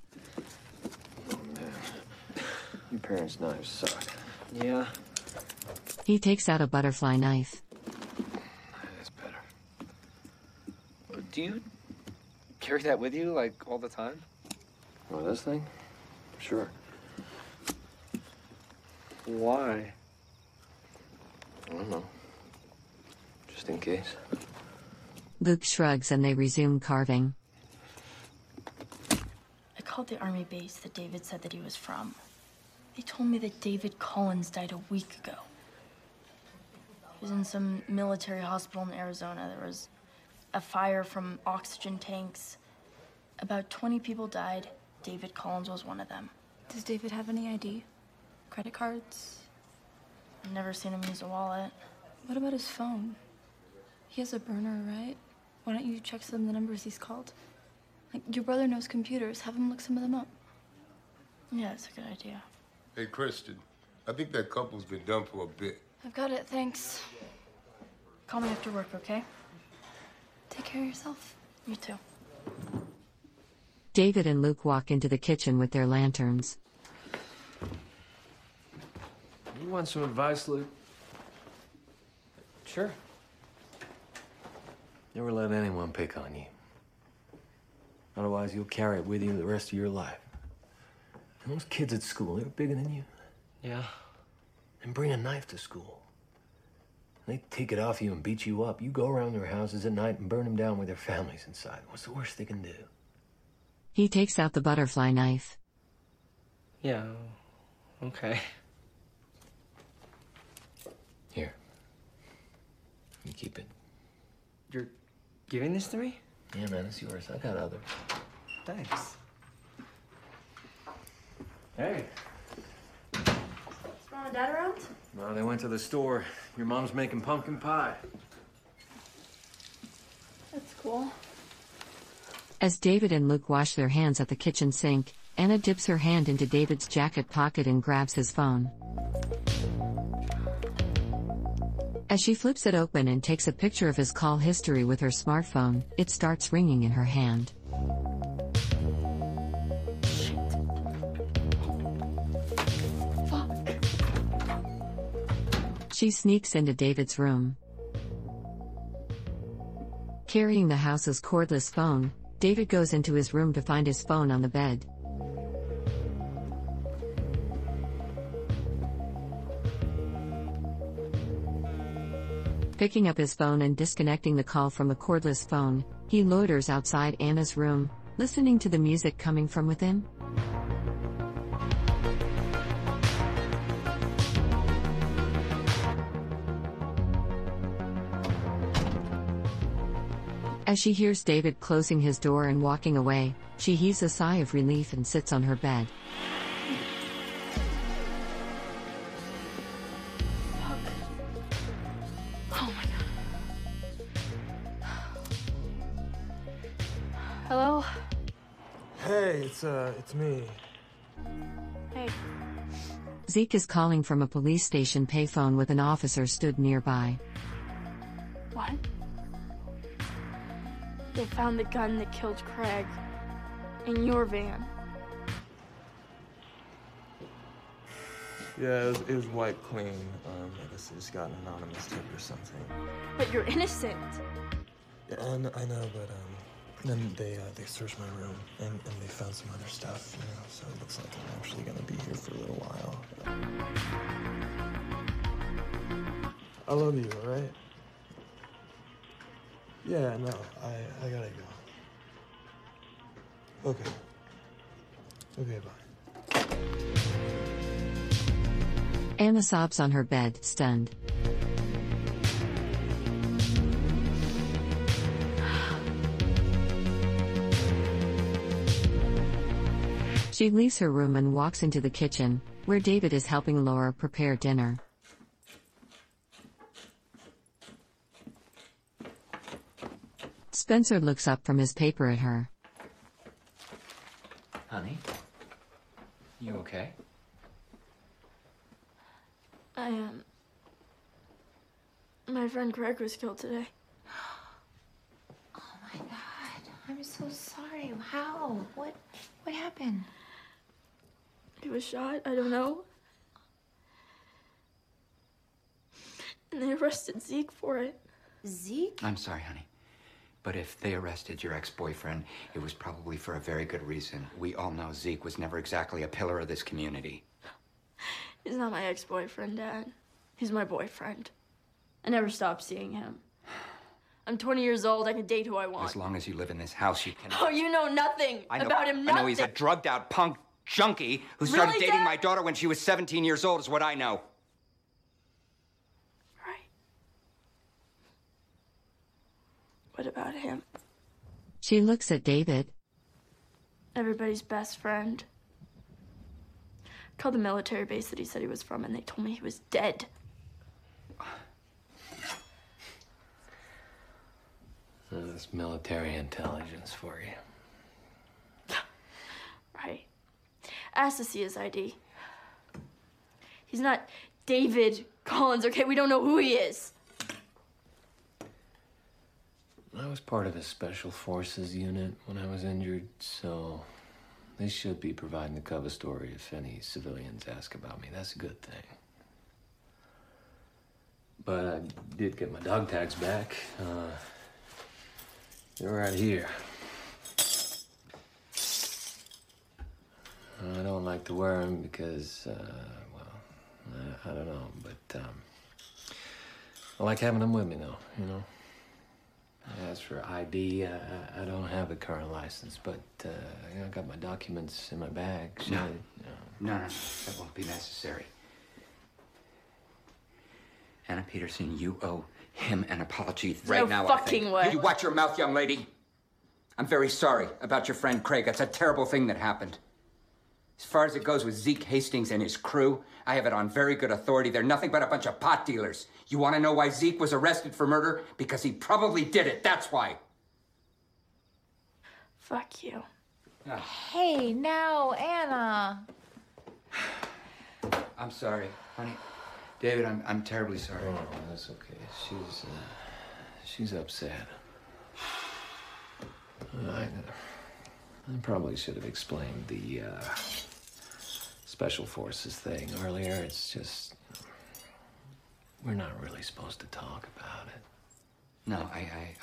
Your parents' knives suck. Yeah. He takes out a butterfly knife. That's better. Do you carry that with you, like, all the time? Oh, this thing? Sure. Why? I don't know. Just in case. Luke shrugs and they resume carving. I called the army base that David said that he was from. They told me that David Collins died a week ago. He was in some military hospital in Arizona. There was a fire from oxygen tanks. About 20 people died. David Collins was one of them. Does David have any ID? Credit cards? I've never seen him use a wallet. What about his phone? He has a burner, right? Why don't you check some of the numbers he's called? Like, your brother knows computers. Have him look some of them up. Yeah, that's a good idea. Hey, Kristen, I think that couple's been done for a bit. I've got it, thanks. Call me after work, okay? Take care of yourself. You too. David and Luke walk into the kitchen with their lanterns. You want some advice, Luke? Sure. Never let anyone pick on you. Otherwise, you'll carry it with you the rest of your life. And those kids at school, they're bigger than you. Yeah. And bring a knife to school. They take it off you and beat you up. You go around their houses at night and burn them down with their families inside. What's the worst they can do? He takes out the butterfly knife. Yeah, okay. Here. You keep it. You're giving this to me? Yeah, man, it's yours. I got others. Thanks. Hey. Is Mom and Dad around? No, they went to the store. Your mom's making pumpkin pie. That's cool. As David and Luke wash their hands at the kitchen sink, Anna dips her hand into David's jacket pocket and grabs his phone. As she flips it open and takes a picture of his call history with her smartphone, it starts ringing in her hand. Fuck. She sneaks into David's room. Carrying the house's cordless phone, David goes into his room to find his phone on the bed. Picking up his phone and disconnecting the call from the cordless phone, he loiters outside Anna's room, listening to the music coming from within. As she hears David closing his door and walking away, she heaves a sigh of relief and sits on her bed. Oh my God. Hello? Hey, it's me. Hey. Zeke is calling from a police station payphone with an officer stood nearby. What? They found the gun that killed Craig in your van. Yeah, it was wiped clean. I guess they just got an anonymous tip or something. But you're innocent. Yeah, I know, but then they searched my room and they found some other stuff, you know. So it looks like I'm actually gonna be here for a little while. I love you, all right? Yeah, no, I gotta go. Okay. Okay, bye. Anna sobs on her bed, stunned. She leaves her room and walks into the kitchen, where David is helping Laura prepare dinner. Spencer looks up from his paper at her. Honey, you okay? I am. My friend Craig was killed today. Oh my God. I'm so sorry. How? What happened? He was shot, I don't know. And they arrested Zeke for it. Zeke? I'm sorry, honey. But if they arrested your ex-boyfriend, it was probably for a very good reason. We all know Zeke was never exactly a pillar of this community. He's not my ex-boyfriend, Dad. He's my boyfriend. I never stopped seeing him. I'm 20 years old. I can date who I want. As long as you live in this house, you can. Oh, you know nothing about him. Nothing. I know he's a drugged-out punk junkie who started Really, dating Dad? my daughter when she was 17 years old, is what I know. What about him? She looks at David. Everybody's best friend. Called the military base that he said he was from, and they told me he was dead. That's military intelligence for you. Right. Asked to see his ID. He's not David Collins, okay? We don't know who he is. I was part of a special forces unit when I was injured, so they should be providing the cover story if any civilians ask about me. That's a good thing. But I did get my dog tags back. They're right here. I don't like to wear them because, well, I don't know, but I like having them with me, though, you know? As for ID, I don't have a current license, but you know, I got my documents in my bag. So No, that won't be necessary. Anna Peterson, you owe him an apology right now. No fucking way. You watch your mouth, young lady. I'm very sorry about your friend Craig. That's a terrible thing that happened. As far as it goes with Zeke Hastings and his crew, I have it on very good authority. They're nothing but a bunch of pot dealers. You want to know why Zeke was arrested for murder? Because he probably did it. That's why. Fuck you. Hey, now, Anna. I'm sorry, honey. David, I'm terribly sorry. Oh, that's okay. She's upset. I probably should have explained the special forces thing earlier. It's just we're not really supposed to talk about it. No, I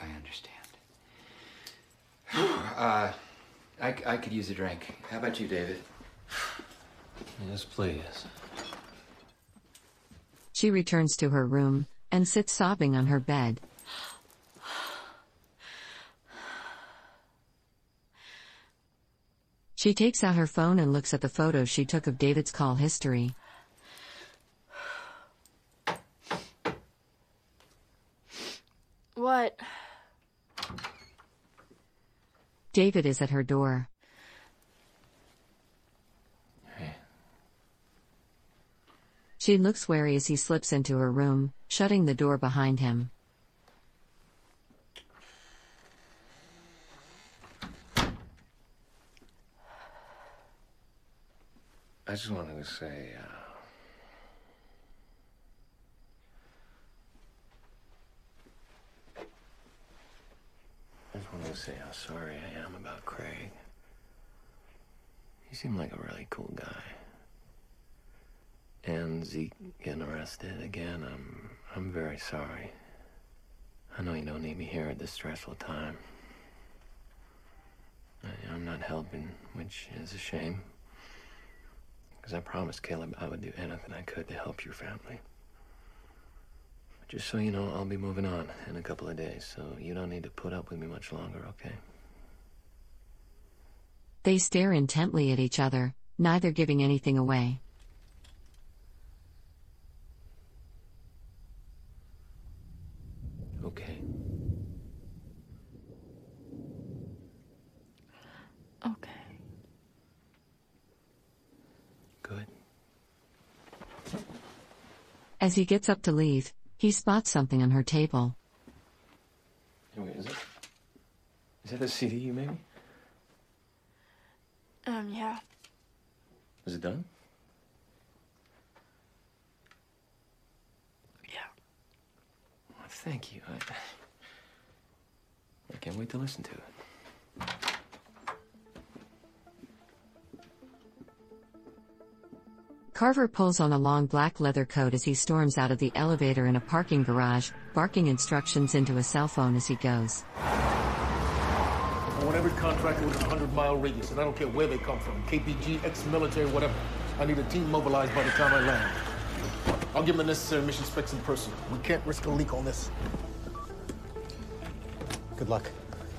understand. I could use a drink. How about you, David? Yes, please. She returns to her room and sits sobbing on her bed. She takes out her phone and looks at the photos she took of David's call history. What? David is at her door. She looks wary as he slips into her room, shutting the door behind him. I just wanted to say, how sorry I am about Craig. He seemed like a really cool guy. And Zeke getting arrested again, I'm very sorry. I know you don't need me here at this stressful time. I'm not helping, which is a shame. Because I promised Caleb I would do anything I could to help your family. But just so you know, I'll be moving on in a couple of days, so you don't need to put up with me much longer, okay? They stare intently at each other, neither giving anything away. Okay. Okay. Good. As he gets up to leave, he spots something on her table. Hey, wait, is that a CD you made me? Yeah. Is it done? Yeah. Well, thank you. I can't wait to listen to it. Carver pulls on a long black leather coat as he storms out of the elevator in a parking garage, barking instructions into a cell phone as he goes. I want every contractor with a 100-mile radius, and I don't care where they come from, KPG, ex-military, whatever. I need a team mobilized by the time I land. I'll give them the necessary mission specs in person. We can't risk a leak on this. Good luck.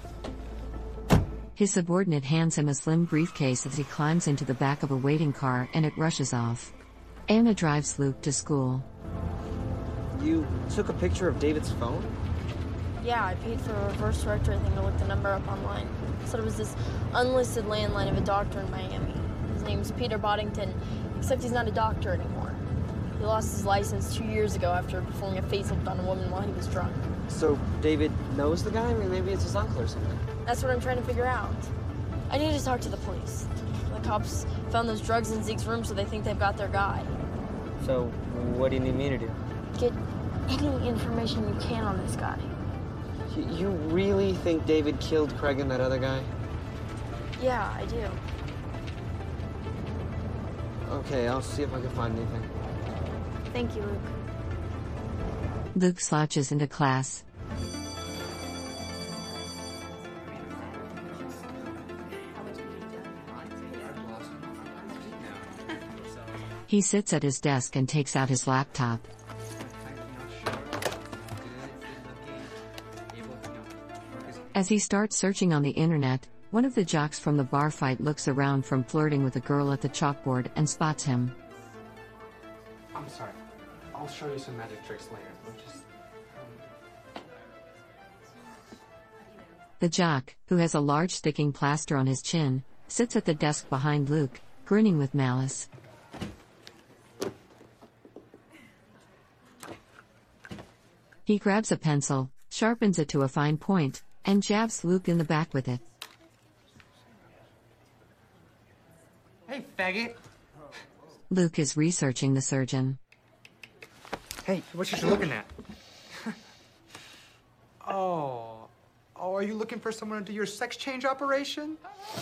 His subordinate hands him a slim briefcase as he climbs into the back of a waiting car and it rushes off. Anna drives Luke to school. You took a picture of David's phone? Yeah, I paid for a reverse directory thing to look the number up online. Said it was this unlisted landline of a doctor in Miami. His name's Peter Boddington, except he's not a doctor anymore. He lost his license 2 years ago after performing a facelift on a woman while he was drunk. So David knows the guy? I mean, maybe it's his uncle or something. That's what I'm trying to figure out. I need to talk to the police. The cops found those drugs in Zeke's room, so they think they've got their guy. So, what do you need me to do? Get any information you can on this guy. You really think David killed Craig and that other guy? Yeah, I do. Okay, I'll see if I can find anything. Thank you, Luke. Luke slouches into class. He sits at his desk and takes out his laptop. As he starts searching on the internet, one of the jocks from the bar fight looks around from flirting with a girl at the chalkboard and spots him. I'm sorry. I'll show you some magic tricks later. The jock, who has a large sticking plaster on his chin, sits at the desk behind Luke, grinning with malice. He grabs a pencil, sharpens it to a fine point, and jabs Luke in the back with it. Hey, faggot. Luke is researching the surgeon. Hey, what you looking at? Oh, are you looking for someone to do your sex change operation?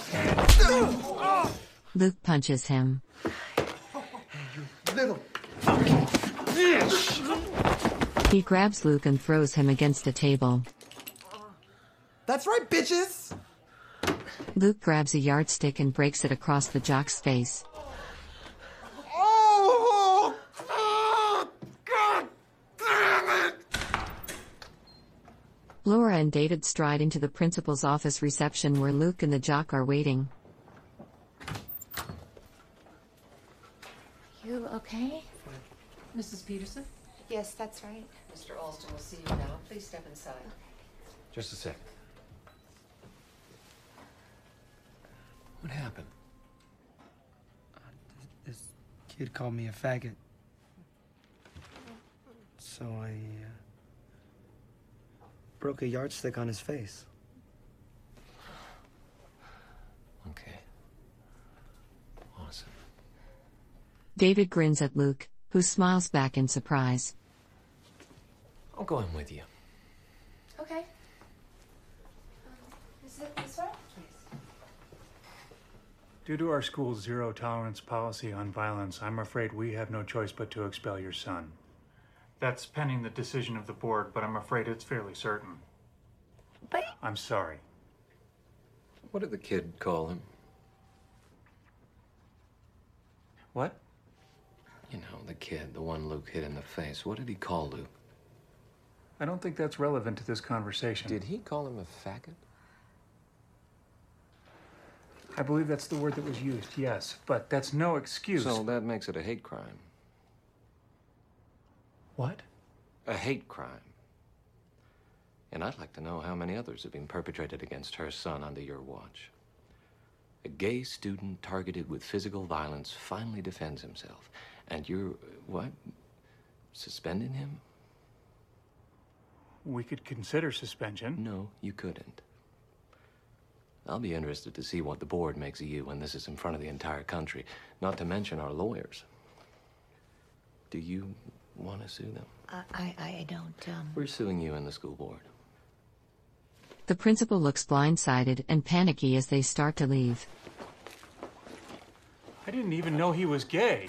Luke punches him. Little fucking bitch! He grabs Luke and throws him against a table. That's right, bitches! Luke grabs a yardstick and breaks it across the jock's face. Oh! God damn it! Laura and David stride into the principal's office reception where Luke and the jock are waiting. You okay? Mrs. Peterson? Yes, that's right. Mr. Alston will see you now. Please step inside. Just a sec. What happened? This kid called me a faggot. So I broke a yardstick on his face. Okay. Awesome. David grins at Luke, who smiles back in surprise. I'll go in with you. Okay. Is it this way? Please. Due to our school's zero-tolerance policy on violence, I'm afraid we have no choice but to expel your son. That's pending the decision of the board, but I'm afraid it's fairly certain. But... I'm sorry. What did the kid call him? What? You know, the kid, the one Luke hit in the face. What did he call Luke? I don't think that's relevant to this conversation. Did he call him a faggot? I believe that's the word that was used, yes. But that's no excuse. So that makes it a hate crime. What? A hate crime. And I'd like to know how many others have been perpetrated against her son under your watch. A gay student targeted with physical violence finally defends himself. And you're, what? Suspending him? We could consider suspension. No, you couldn't. I'll be interested to see what the board makes of you when this is in front of the entire country, not to mention our lawyers. Do you want to sue them? I don't, We're suing you and the school board. The principal looks blindsided and panicky as they start to leave. I didn't even know he was gay.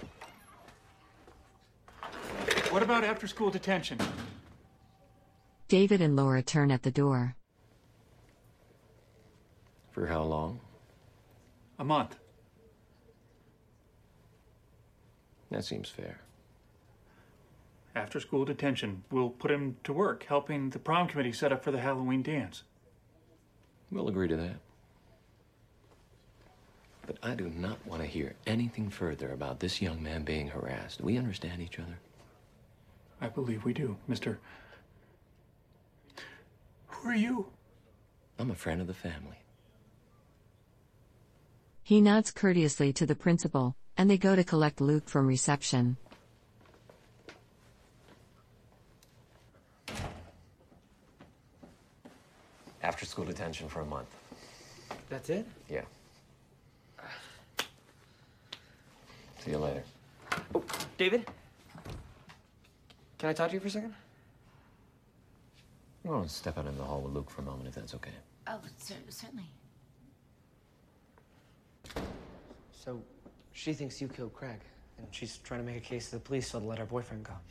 What about after-school detention? David and Laura turn at the door. For how long? A month. That seems fair. After-school detention. We'll put him to work, helping the prom committee set up for the Halloween dance. We'll agree to that. But I do not want to hear anything further about this young man being harassed. We understand each other? I believe we do, Mr. Who are you? I'm a friend of the family. He nods courteously to the principal, and they go to collect Luke from reception. After school detention for a month. That's it? Yeah. See you later. Oh, David? Can I talk to you for a second? I want to step out in the hall with Luke for a moment, if that's okay. Oh, certainly. So, she thinks you killed Craig, and she's trying to make a case to the police so they'll let her boyfriend go.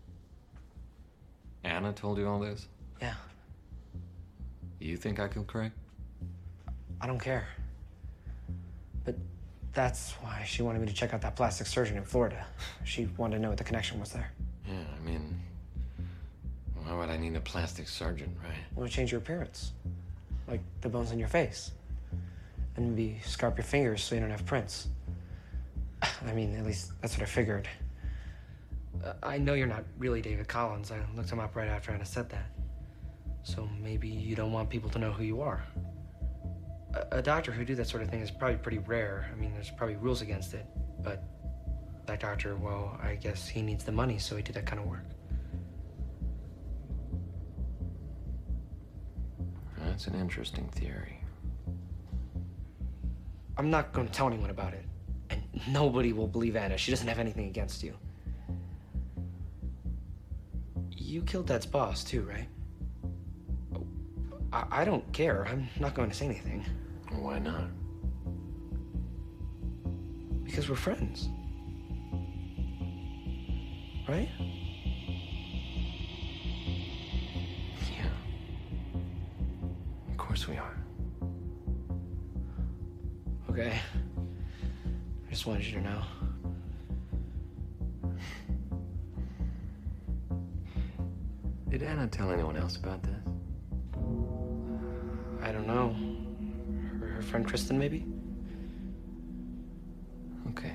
Anna told you all this? Yeah. You think I killed Craig? I don't care. But that's why she wanted me to check out that plastic surgeon in Florida. She wanted to know what the connection was there. Yeah, I mean, why would I need a plastic surgeon, right? I want to change your appearance. Like the bones on your face. And maybe scarp your fingers so you don't have prints. I mean, at least that's what I figured. I know you're not really David Collins. I looked him up right after Anna said that. So maybe you don't want people to know who you are. A doctor who do that sort of thing is probably pretty rare. I mean, there's probably rules against it. But that doctor, well, I guess he needs the money, so he did that kind of work. That's an interesting theory. I'm not going to tell anyone about it. And nobody will believe Anna. She doesn't have anything against you. You killed Dad's boss, too, right? I don't care. I'm not going to say anything. Why not? Because we're friends. Right? Yeah. Of course we are. Okay. I just wanted you to know. Did Anna tell anyone else about this? I don't know. Her friend Kristen, maybe? Okay.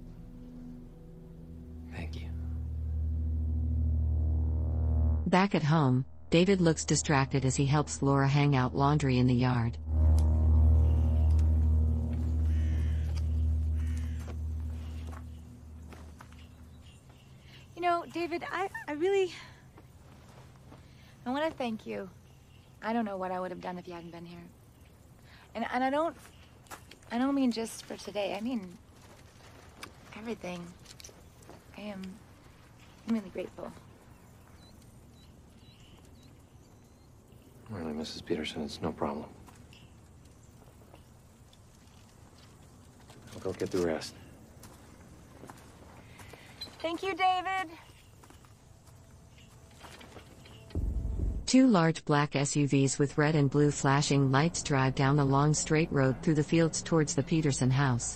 Thank you. Back at home, David looks distracted as he helps Laura hang out laundry in the yard. You know, David, I want to thank you. I don't know what I would have done if you hadn't been here. And I don't mean just for today. I mean everything. I'm really grateful. Really, Mrs. Peterson, it's no problem. I'll go get the rest. Thank you, David. Two large black SUVs with red and blue flashing lights drive down the long straight road through the fields towards the Peterson house.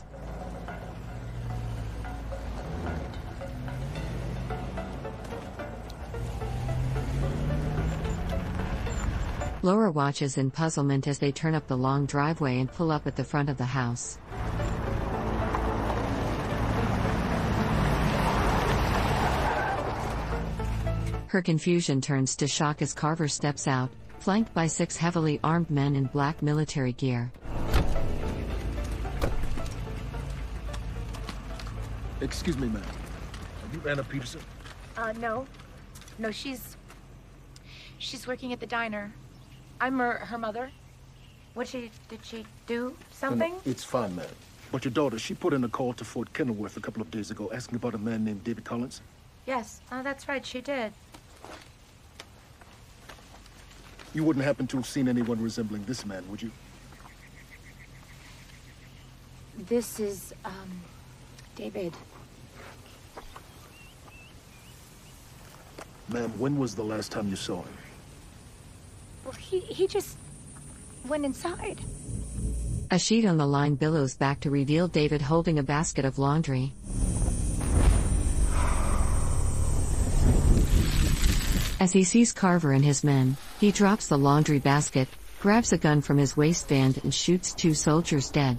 Laura watches in puzzlement as they turn up the long driveway and pull up at the front of the house. Her confusion turns to shock as Carver steps out, flanked by 6 heavily armed men in black military gear. Excuse me, ma'am. Are you Anna Peterson? No. No, she's working at the diner. I'm her mother. Did she do something? No, it's fine, ma'am. But your daughter, she put in a call to Fort Kenilworth a couple of days ago asking about a man named David Collins. Yes, that's right, she did. You wouldn't happen to have seen anyone resembling this man, would you? This is, David. Ma'am, when was the last time you saw him? Well, he just went inside. A sheet on the line billows back to reveal David holding a basket of laundry. As he sees Carver and his men, he drops the laundry basket, grabs a gun from his waistband and shoots 2 soldiers dead.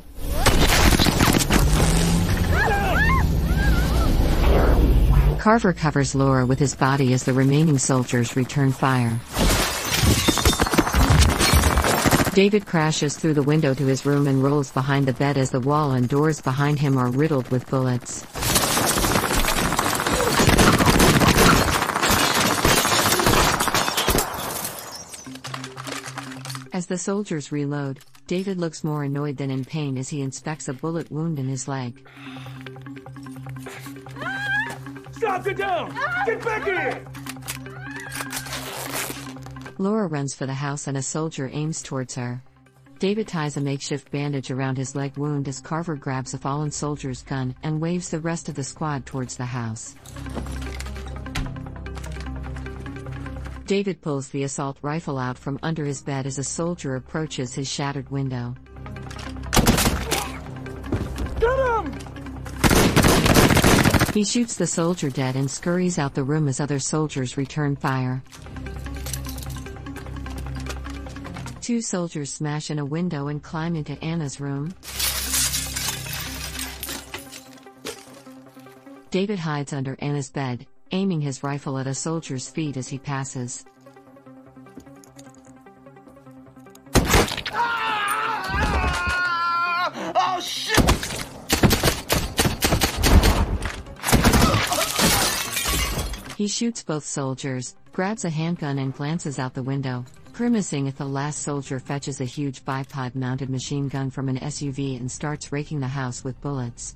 Carver covers Laura with his body as the remaining soldiers return fire. David crashes through the window to his room and rolls behind the bed as the wall and doors behind him are riddled with bullets. As the soldiers reload, David looks more annoyed than in pain as he inspects a bullet wound in his leg. Stop! Get down! Get back here! Laura runs for the house and a soldier aims towards her. David ties a makeshift bandage around his leg wound as Carver grabs a fallen soldier's gun and waves the rest of the squad towards the house. David pulls the assault rifle out from under his bed as a soldier approaches his shattered window. Get him! He shoots the soldier dead and scurries out the room as other soldiers return fire. 2 soldiers smash in a window and climb into Anna's room. David hides under Anna's bed, aiming his rifle at a soldier's feet as he passes. Oh, shit! He shoots both soldiers, grabs a handgun and glances out the window, grimacing if the last soldier fetches a huge bipod-mounted machine gun from an SUV and starts raking the house with bullets.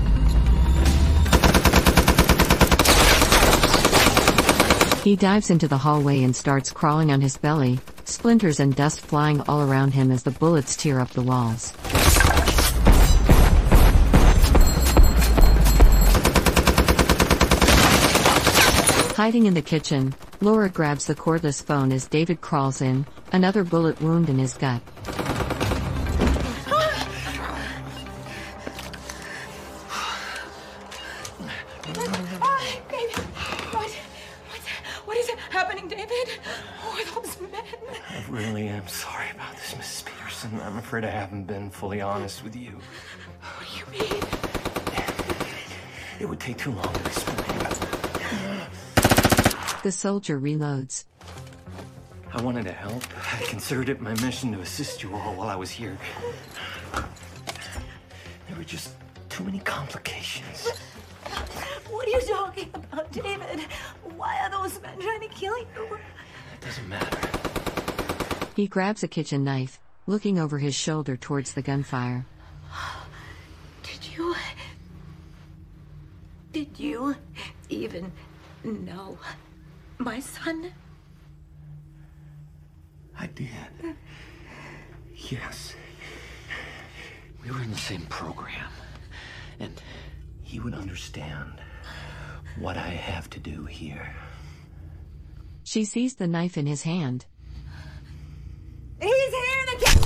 He dives into the hallway and starts crawling on his belly, splinters and dust flying all around him as the bullets tear up the walls. Hiding in the kitchen, Laura grabs the cordless phone as David crawls in, another bullet wound in his gut. David, what is happening, David? Who are those men? I really am sorry about this, Mrs. Peterson. I'm afraid I haven't been fully honest with you. What do you mean? It would take too long to explain. The soldier reloads. I wanted to help. I considered it my mission to assist you all while I was here. There were just too many complications. What are you talking about, David? Why are those men trying to kill you? It doesn't matter. He grabs a kitchen knife, looking over his shoulder towards the gunfire. Did you even know my son? I did. Yes. We were in the same program. And he would understand what I have to do here. She sees the knife in his hand. He's here again!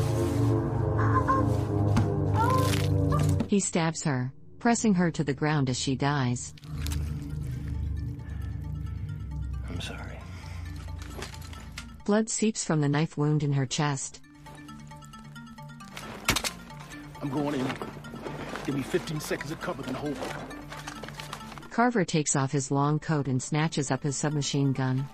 He stabs her, pressing her to the ground as she dies. I'm sorry. Blood seeps from the knife wound in her chest. I'm going in. Give me 15 seconds of cover, then hold. Carver takes off his long coat and snatches up his submachine gun.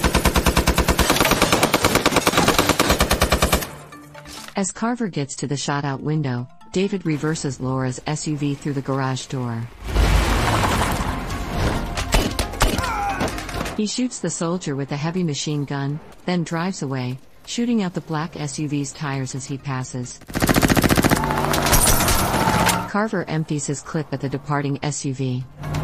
As Carver gets to the shot-out window, David reverses Laura's SUV through the garage door. He shoots the soldier with a heavy machine gun, then drives away, shooting out the black SUV's tires as he passes. Carver empties his clip at the departing SUV.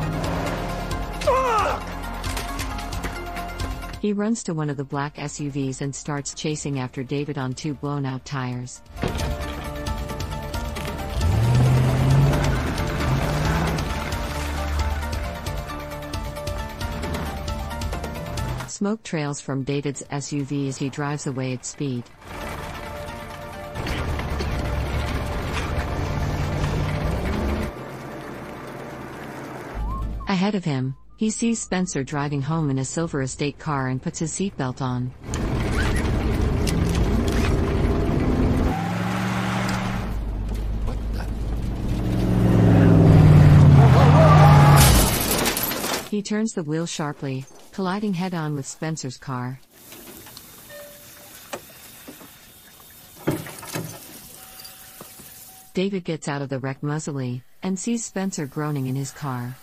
He runs to one of the black SUVs and starts chasing after David on two blown-out tires. Smoke trails from David's SUV as he drives away at speed. Ahead of him, he sees Spencer driving home in a silver estate car and puts his seatbelt on. He turns the wheel sharply, colliding head-on with Spencer's car. David gets out of the wreck muzzily, and sees Spencer groaning in his car.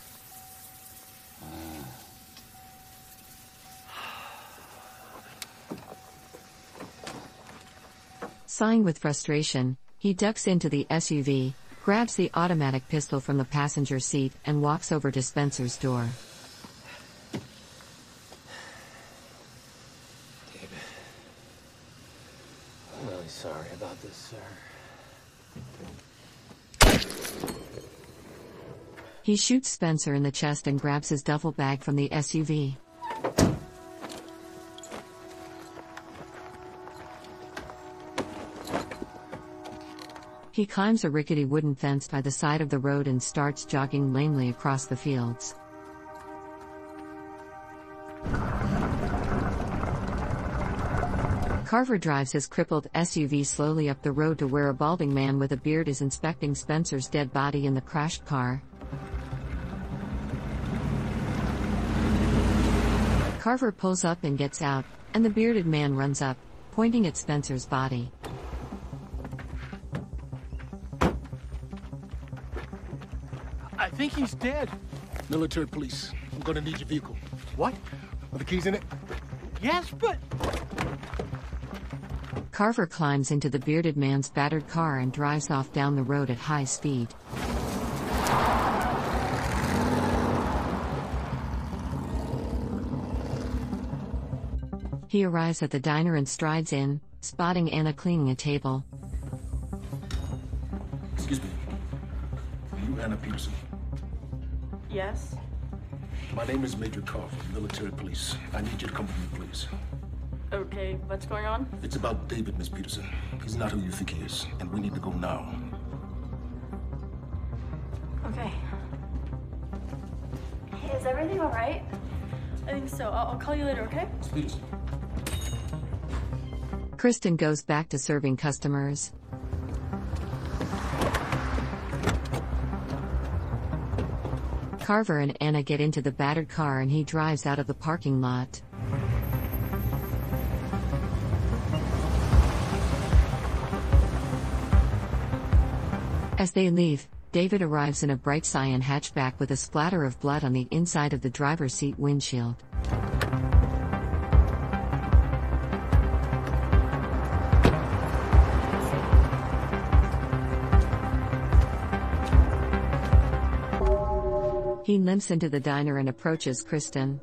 Sighing with frustration, he ducks into the SUV, grabs the automatic pistol from the passenger seat, and walks over to Spencer's door. I'm really sorry about this, sir. He shoots Spencer in the chest and grabs his duffel bag from the SUV. He climbs a rickety wooden fence by the side of the road and starts jogging lamely across the fields. Carver drives his crippled SUV slowly up the road to where a balding man with a beard is inspecting Spencer's dead body in the crashed car. Carver pulls up and gets out, and the bearded man runs up, pointing at Spencer's body. I think he's dead. Military police. I'm gonna need your vehicle. What? Are the keys in it? Yes, but... Carver climbs into the bearded man's battered car and drives off down the road at high speed. He arrives at the diner and strides in, spotting Anna cleaning a table. Excuse me. Are you Anna Peterson? Yes? My name is Major Carver, military police. I need you to come with me, please. Okay, what's going on? It's about David, Miss Peterson. He's not who you think he is, and we need to go now. Okay. Hey, is everything all right? I think so. I'll call you later, okay? Miss Peterson. Kristen goes back to serving customers. Carver and Anna get into the battered car and he drives out of the parking lot. As they leave, David arrives in a bright cyan hatchback with a splatter of blood on the inside of the driver's seat windshield. He limps into the diner and approaches Kristen.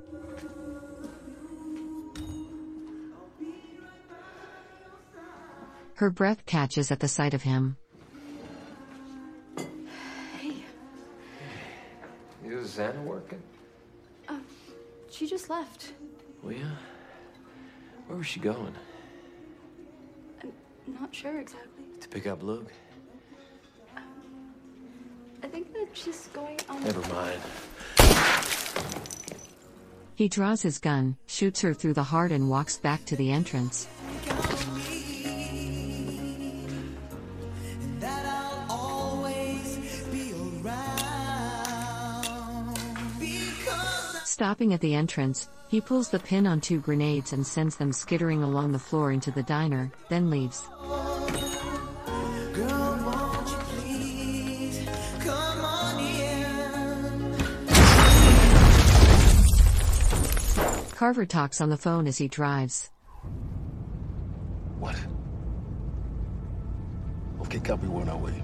Her breath catches at the sight of him. Hey. Is Anna working? She just left. Well, yeah. Where was she going? I'm not sure exactly. To pick up Luke? I think that she's going on... Never mind. He draws his gun, shoots her through the heart and walks back to the entrance. Stopping at the entrance, he pulls the pin on 2 grenades and sends them skittering along the floor into the diner, then leaves. Carver talks on the phone as he drives. What? Okay, copy, we're on our way.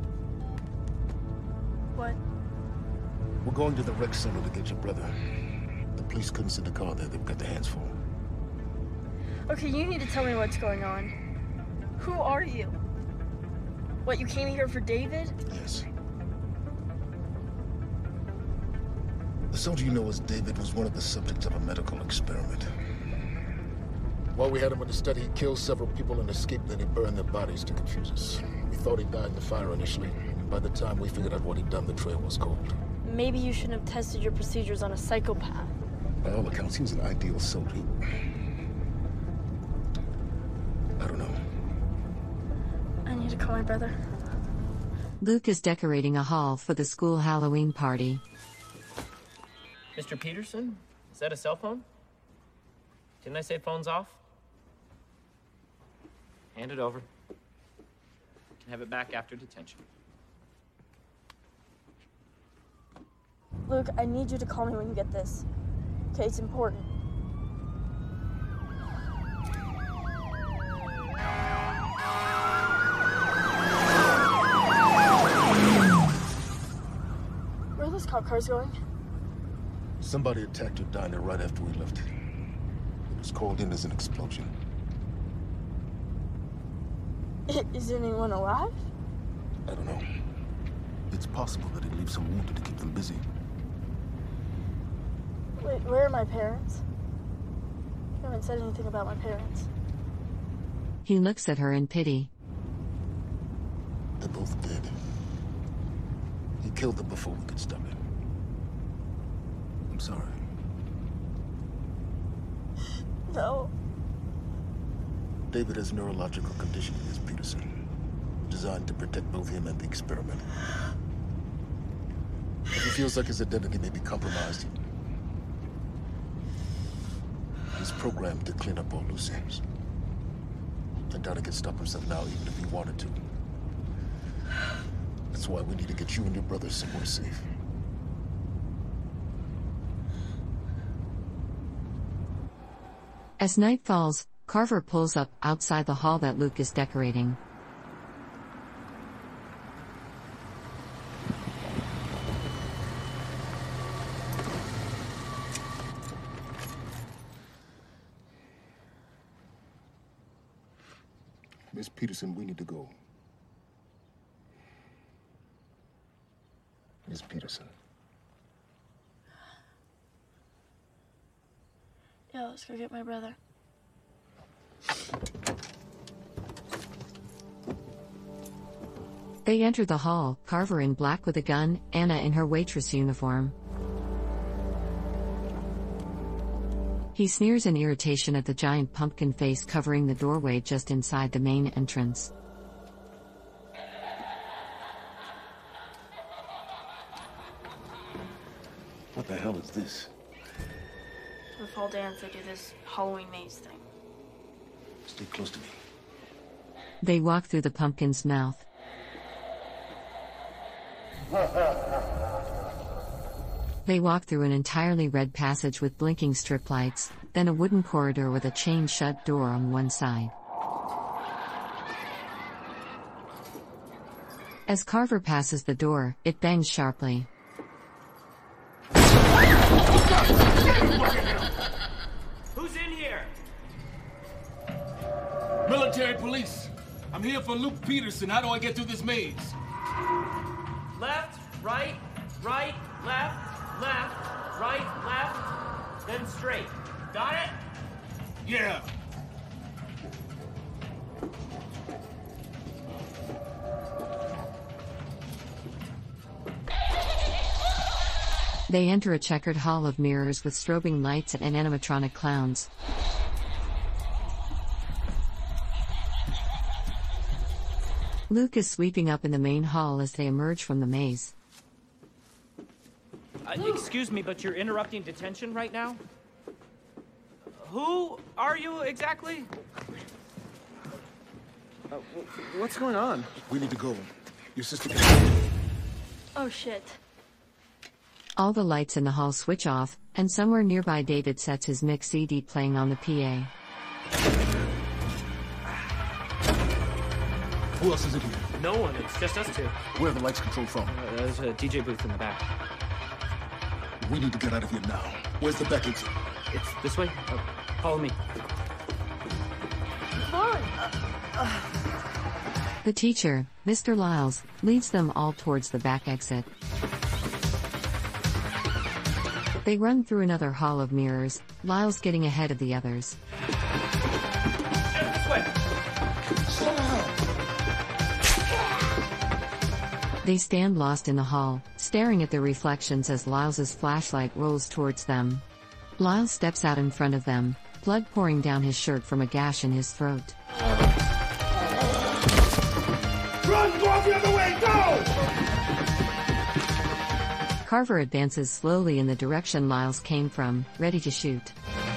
What? We're going to the rec center to get your brother. The police couldn't send a car there. They've got their hands full. Okay, you need to tell me what's going on. Who are you? What, you came here for David? Yes. The soldier you know as David was one of the subjects of a medical experiment. While we had him in the study, he killed several people and escaped, then he burned their bodies to confuse us. We thought he died in the fire initially. By the time we figured out what he'd done, the trail was cold. Maybe you shouldn't have tested your procedures on a psychopath. By all accounts, he was an ideal soldier. I don't know. I need to call my brother. Luke is decorating a hall for the school Halloween party. Mr. Peterson? Is that a cell phone? Didn't I say phone's off? Hand it over. Can have it back after detention. Luke, I need you to call me when you get this. Okay, it's important. Where are those cop cars going? Somebody attacked your diner right after we left. It was called in as an explosion. Is anyone alive? I don't know. It's possible that he'd leave some wounded to keep them busy. Wait, where are my parents? You haven't said anything about my parents. He looks at her in pity. They're both dead. He killed them before we could stop him. I'm sorry. No. David has a neurological condition, Ms. Peterson, designed to protect both him and the experiment. If he feels like his identity may be compromised, he's programmed to clean up all loose ends. I doubt he could stop himself now, even if he wanted to. That's why we need to get you and your brother somewhere safe. As night falls, Carver pulls up outside the hall that Luke is decorating. Miss Peterson, we need to go. Miss Peterson. Yeah, let's go get my brother. They enter the hall, Carver in black with a gun, Anna in her waitress uniform. He sneers in irritation at the giant pumpkin face covering the doorway just inside the main entrance. What the hell is this? For the fall dance, they do this Halloween maze thing. Stay close to me. They walk through the pumpkin's mouth. They walk through an entirely red passage with blinking strip lights, then a wooden corridor with a chain-shut door on one side. As Carver passes the door, it bangs sharply. Who's in here? Military police. I'm here for Luke Peterson. How do I get through this maze? Left, right, right, left, left, right, left, then straight. Got it? Yeah. They enter a checkered hall of mirrors with strobing lights and animatronic clowns. Luke is sweeping up in the main hall as they emerge from the maze. Excuse me, but you're interrupting detention right now? Who are you exactly? What's going on? We need to go. Your sister Oh shit. All the lights in the hall switch off, and somewhere nearby David sets his mix CD playing on the PA. Who else is in here? No one, it's just us two. Where are the lights controlled from? There's a DJ booth in the back. We need to get out of here now. Where's the back exit? It's this way. Follow me. Come on. The teacher, Mr. Lyles, leads them all towards the back exit. They run through another hall of mirrors, Lyles getting ahead of the others. This way. They stand lost in the hall, staring at their reflections as Lyles's flashlight rolls towards them. Lyles steps out in front of them, blood pouring down his shirt from a gash in his throat. Run! Go off the other way! Go! Carver advances slowly in the direction Lyles came from, ready to shoot.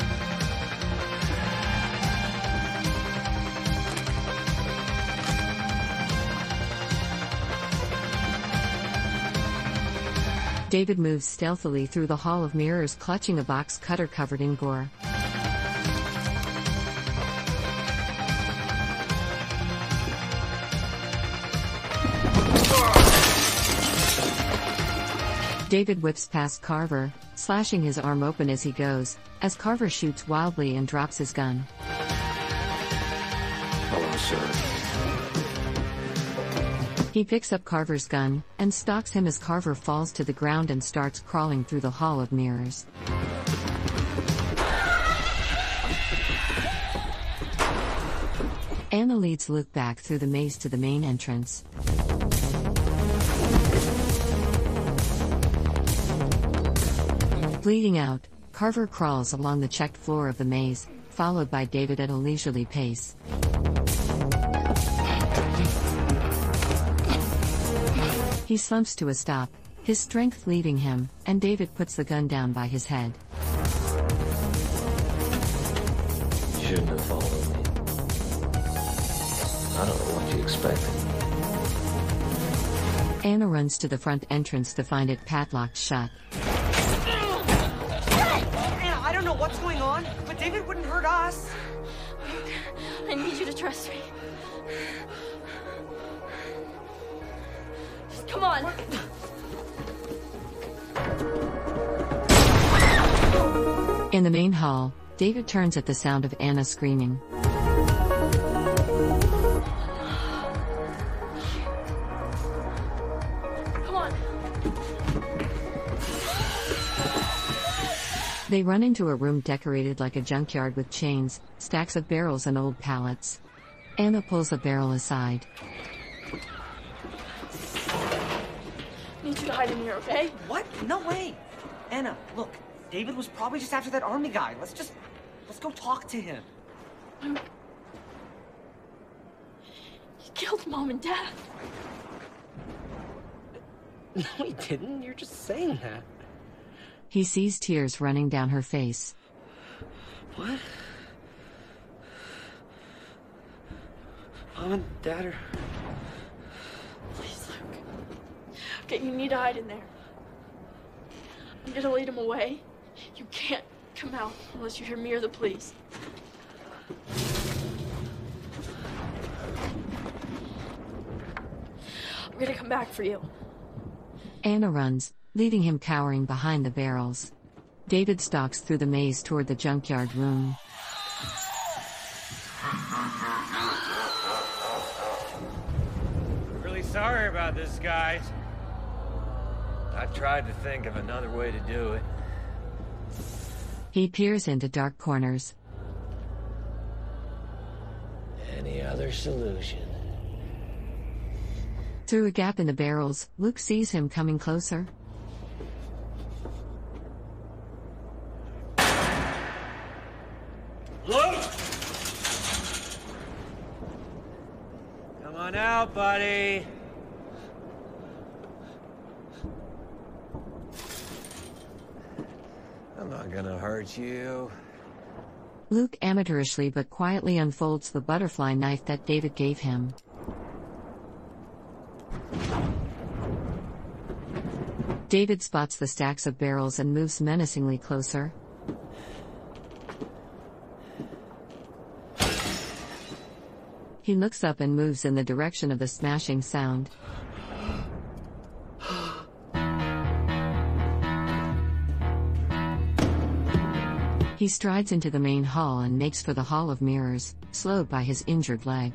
David moves stealthily through the hall of mirrors, clutching a box cutter covered in gore. David whips past Carver, slashing his arm open as he goes, as Carver shoots wildly and drops his gun. Hello, sir. He picks up Carver's gun, and stalks him as Carver falls to the ground and starts crawling through the hall of mirrors. Anna leads Luke back through the maze to the main entrance. Bleeding out, Carver crawls along the checked floor of the maze, followed by David at a leisurely pace. He slumps to a stop, his strength leaving him, and David puts the gun down by his head. You shouldn't have followed me. I don't know what you expected. Anna runs to the front entrance to find it padlocked shut. Anna, I don't know what's going on, but David wouldn't hurt us. I need you to trust me. Just come on. In the main hall, David turns at the sound of Anna screaming. Come on. They run into a room decorated like a junkyard with chains, stacks of barrels and old pallets. Anna pulls a barrel aside. I need you to hide in here, okay? What? No way. Anna, look, David was probably just after that army guy. Let's go talk to him. You killed Mom and Dad. No, he didn't. You're just saying that. He sees tears running down her face. What? Mom and Dad are... Please, Luke. Okay, you need to hide in there. I'm gonna lead him away. You can't come out unless you hear me or the police. I'm gonna come back for you. Anna runs, leaving him cowering behind the barrels. David stalks through the maze toward the junkyard room. Really sorry about this, guys. I tried to think of another way to do it. He peers into dark corners. Any other solution? Through a gap in the barrels, Luke sees him coming closer. on out, buddy. I'm not gonna hurt you. Luke amateurishly but quietly unfolds the butterfly knife that David gave him. David spots the stacks of barrels and moves menacingly closer. He looks up and moves in the direction of the smashing sound. He strides into the main hall and makes for the Hall of Mirrors, slowed by his injured leg.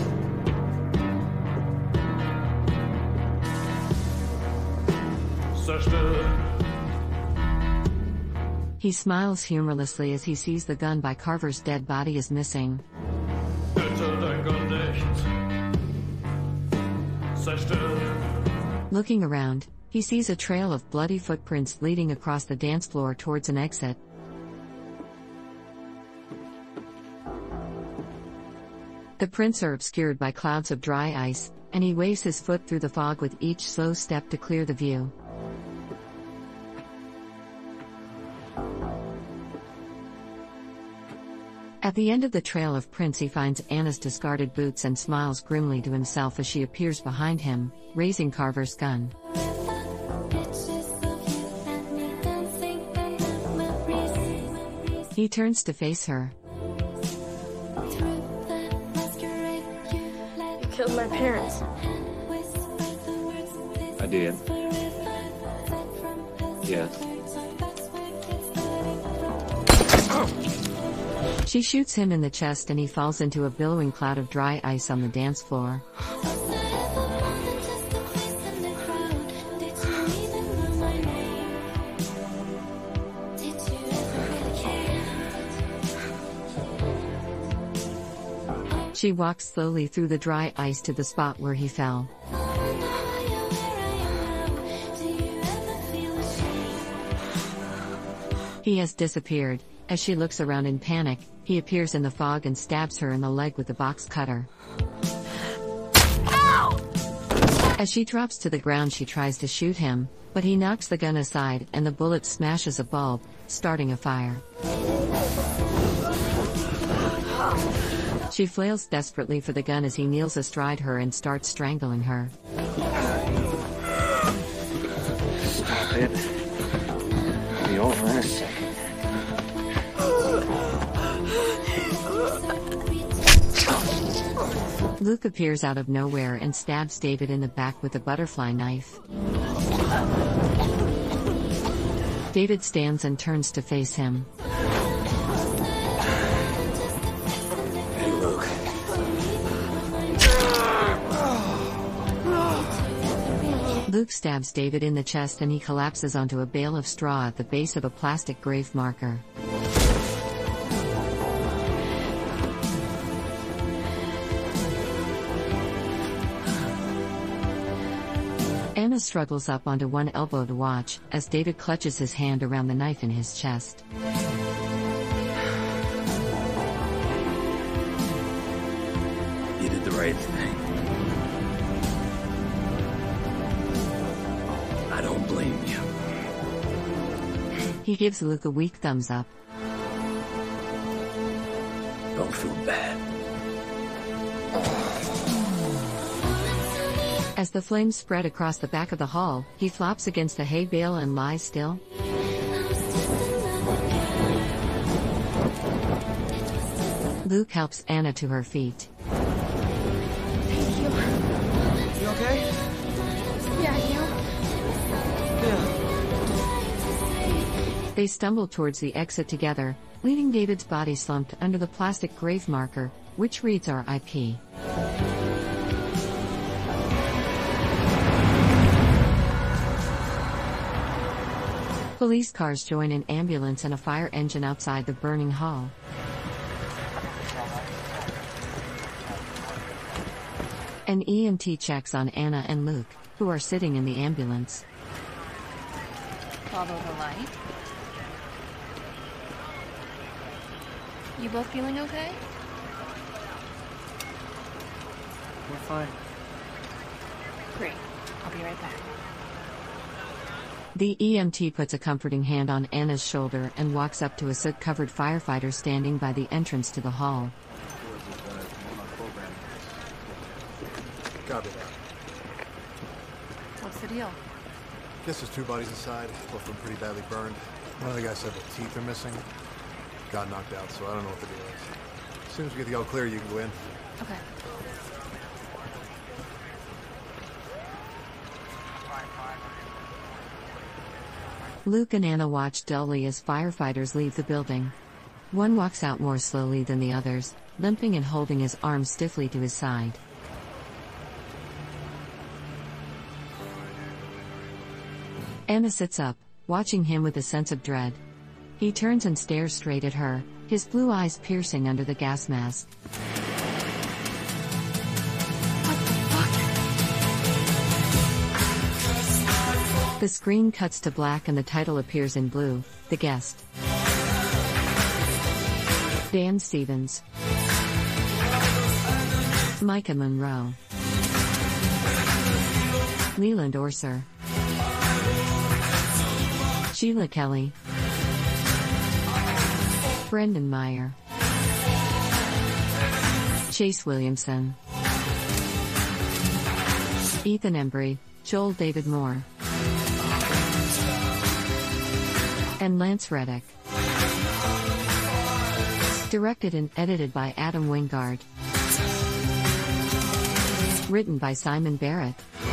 He smiles humorlessly as he sees the gun by Carver's dead body is missing. Looking around, he sees a trail of bloody footprints leading across the dance floor towards an exit. The prints are obscured by clouds of dry ice, and he waves his foot through the fog with each slow step to clear the view. At the end of the trail of prints he finds Anna's discarded boots and smiles grimly to himself as she appears behind him, raising Carver's gun. He turns to face her. You killed my parents. I did. Yes. She shoots him in the chest and he falls into a billowing cloud of dry ice on the dance floor. She walks slowly through the dry ice to the spot where he fell. He has disappeared. As she looks around in panic, he appears in the fog and stabs her in the leg with the box cutter. Ow! As she drops to the ground, she tries to shoot him, but he knocks the gun aside and the bullet smashes a bulb, starting a fire. She flails desperately for the gun as he kneels astride her and starts strangling her. Stop it. It'll be over in a second. Luke appears out of nowhere and stabs David in the back with a butterfly knife. David stands and turns to face him. Hey, Luke. Luke stabs David in the chest and he collapses onto a bale of straw at the base of a plastic grave marker. Anna struggles up onto one elbow to watch, as David clutches his hand around the knife in his chest. You did the right thing. I don't blame you. He gives Luke a weak thumbs up. Don't feel bad. As the flames spread across the back of the hall, he flops against the hay bale and lies still. Luke helps Anna to her feet. Thank you. You okay? Yeah, you? Yeah. They stumble towards the exit together, leaving David's body slumped under the plastic grave marker, which reads RIP. Police cars join an ambulance and a fire engine outside the burning hall. An EMT checks on Anna and Luke, who are sitting in the ambulance. Follow the light. You both feeling okay? We're fine. Great. I'll be right back. The EMT puts a comforting hand on Anna's shoulder and walks up to a soot-covered firefighter standing by the entrance to the hall. Copy that. What's the deal? Guess there's 2 bodies inside, both of them pretty badly burned. One of the guys said the teeth are missing. Got knocked out, so I don't know what the deal is. As soon as we get the all clear, you can go in. Okay. Luke and Anna watch dully as firefighters leave the building. One walks out more slowly than the others, limping and holding his arm stiffly to his side. Anna sits up, watching him with a sense of dread. He turns and stares straight at her, his blue eyes piercing under the gas mask. The screen cuts to black and the title appears in blue, The Guest. Dan Stevens. Micah Monroe. Leland Orser. Sheila Kelly. Brendan Meyer. Chase Williamson. Ethan Embry, Joel David Moore. And Lance Reddick. Directed and edited by Adam Wingard. Written by Simon Barrett.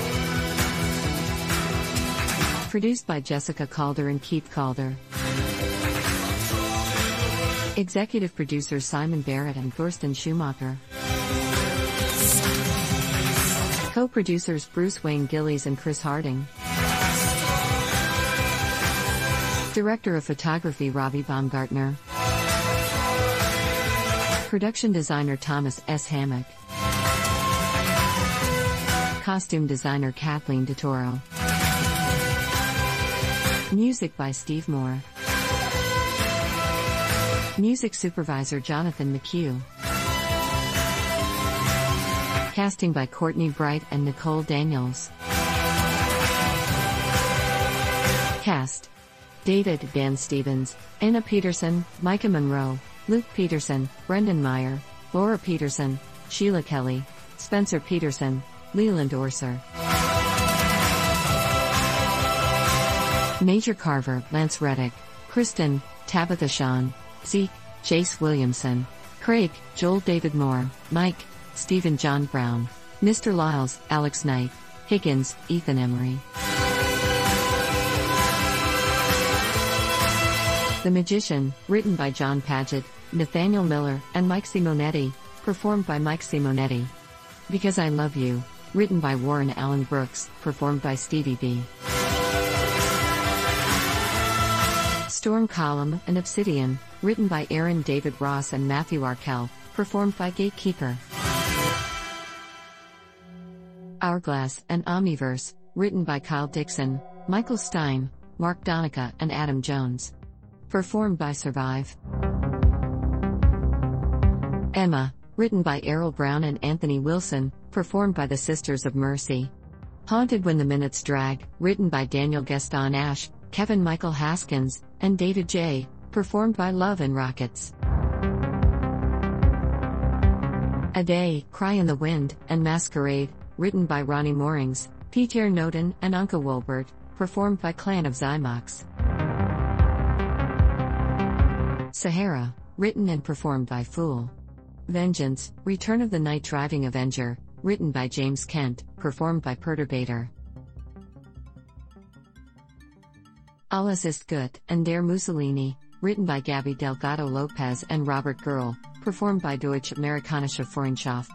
Produced by Jessica Calder and Keith Calder. Executive producers Simon Barrett and Thorsten Schumacher. Co-producers Bruce Wayne Gillies and Chris Harding. Director of Photography Robbie Baumgartner. Production designer Thomas S. Hammock. Costume designer Kathleen DeToro. Music by Steve Moore. Music supervisor Jonathan McHugh. Casting by Courtney Bright and Nicole Daniels. Cast: David Dan Stevens, Anna Peterson, Micah Monroe, Luke Peterson, Brendan Meyer, Laura Peterson, Sheila Kelly, Spencer Peterson, Leland Orser. Major Carver, Lance Reddick, Kristen, Tabitha Shawn, Zeke, Chase Williamson, Craig, Joel David Moore, Mike, Stephen John Brown, Mr. Lyles, Alex Knight, Higgins, Ethan Emery. The Magician, written by John Padgett, Nathaniel Miller, and Mike Simonetti, performed by Mike Simonetti. Because I Love You, written by Warren Allen Brooks, performed by Stevie B. Storm Column and Obsidian, written by Aaron David Ross and Matthew Arkell, performed by Gatekeeper. Hourglass and Omniverse, written by Kyle Dixon, Michael Stein, Mark Donica and Adam Jones. Performed by Survive. Emma, written by Errol Brown and Anthony Wilson, performed by the Sisters of Mercy. Haunted When the Minutes Drag, written by Daniel Gaston Ash, Kevin Michael Haskins, and David J., performed by Love and Rockets. A Day, Cry in the Wind, and Masquerade, written by Ronnie Moorings, Peter Noden and Anka Wolbert, performed by Clan of Zymox. Sahara, written and performed by Fool. Vengeance, Return of the Night Driving Avenger, written by James Kent, performed by Perturbator. Alles ist gut, and Der Mussolini, written by Gabby Delgado Lopez and Robert Girl, performed by Deutsche Amerikanische Freundschaft.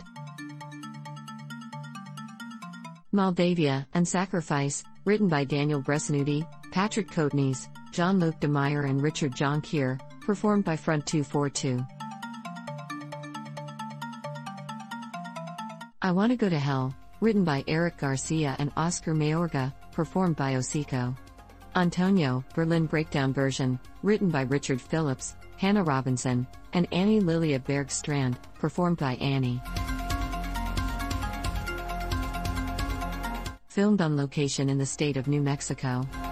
Moldavia and Sacrifice, written by Daniel Bressanuti, Patrick Coatneys, Jean-Luc Demeyer and Richard Jonquier, performed by Front 242. I Want to Go to Hell, written by Eric Garcia and Oscar Mayorga, performed by Osico. Antonio, Berlin Breakdown version, written by Richard Phillips, Hannah Robinson, and Annie Lilia Bergstrand, performed by Annie. Filmed on location in the state of New Mexico.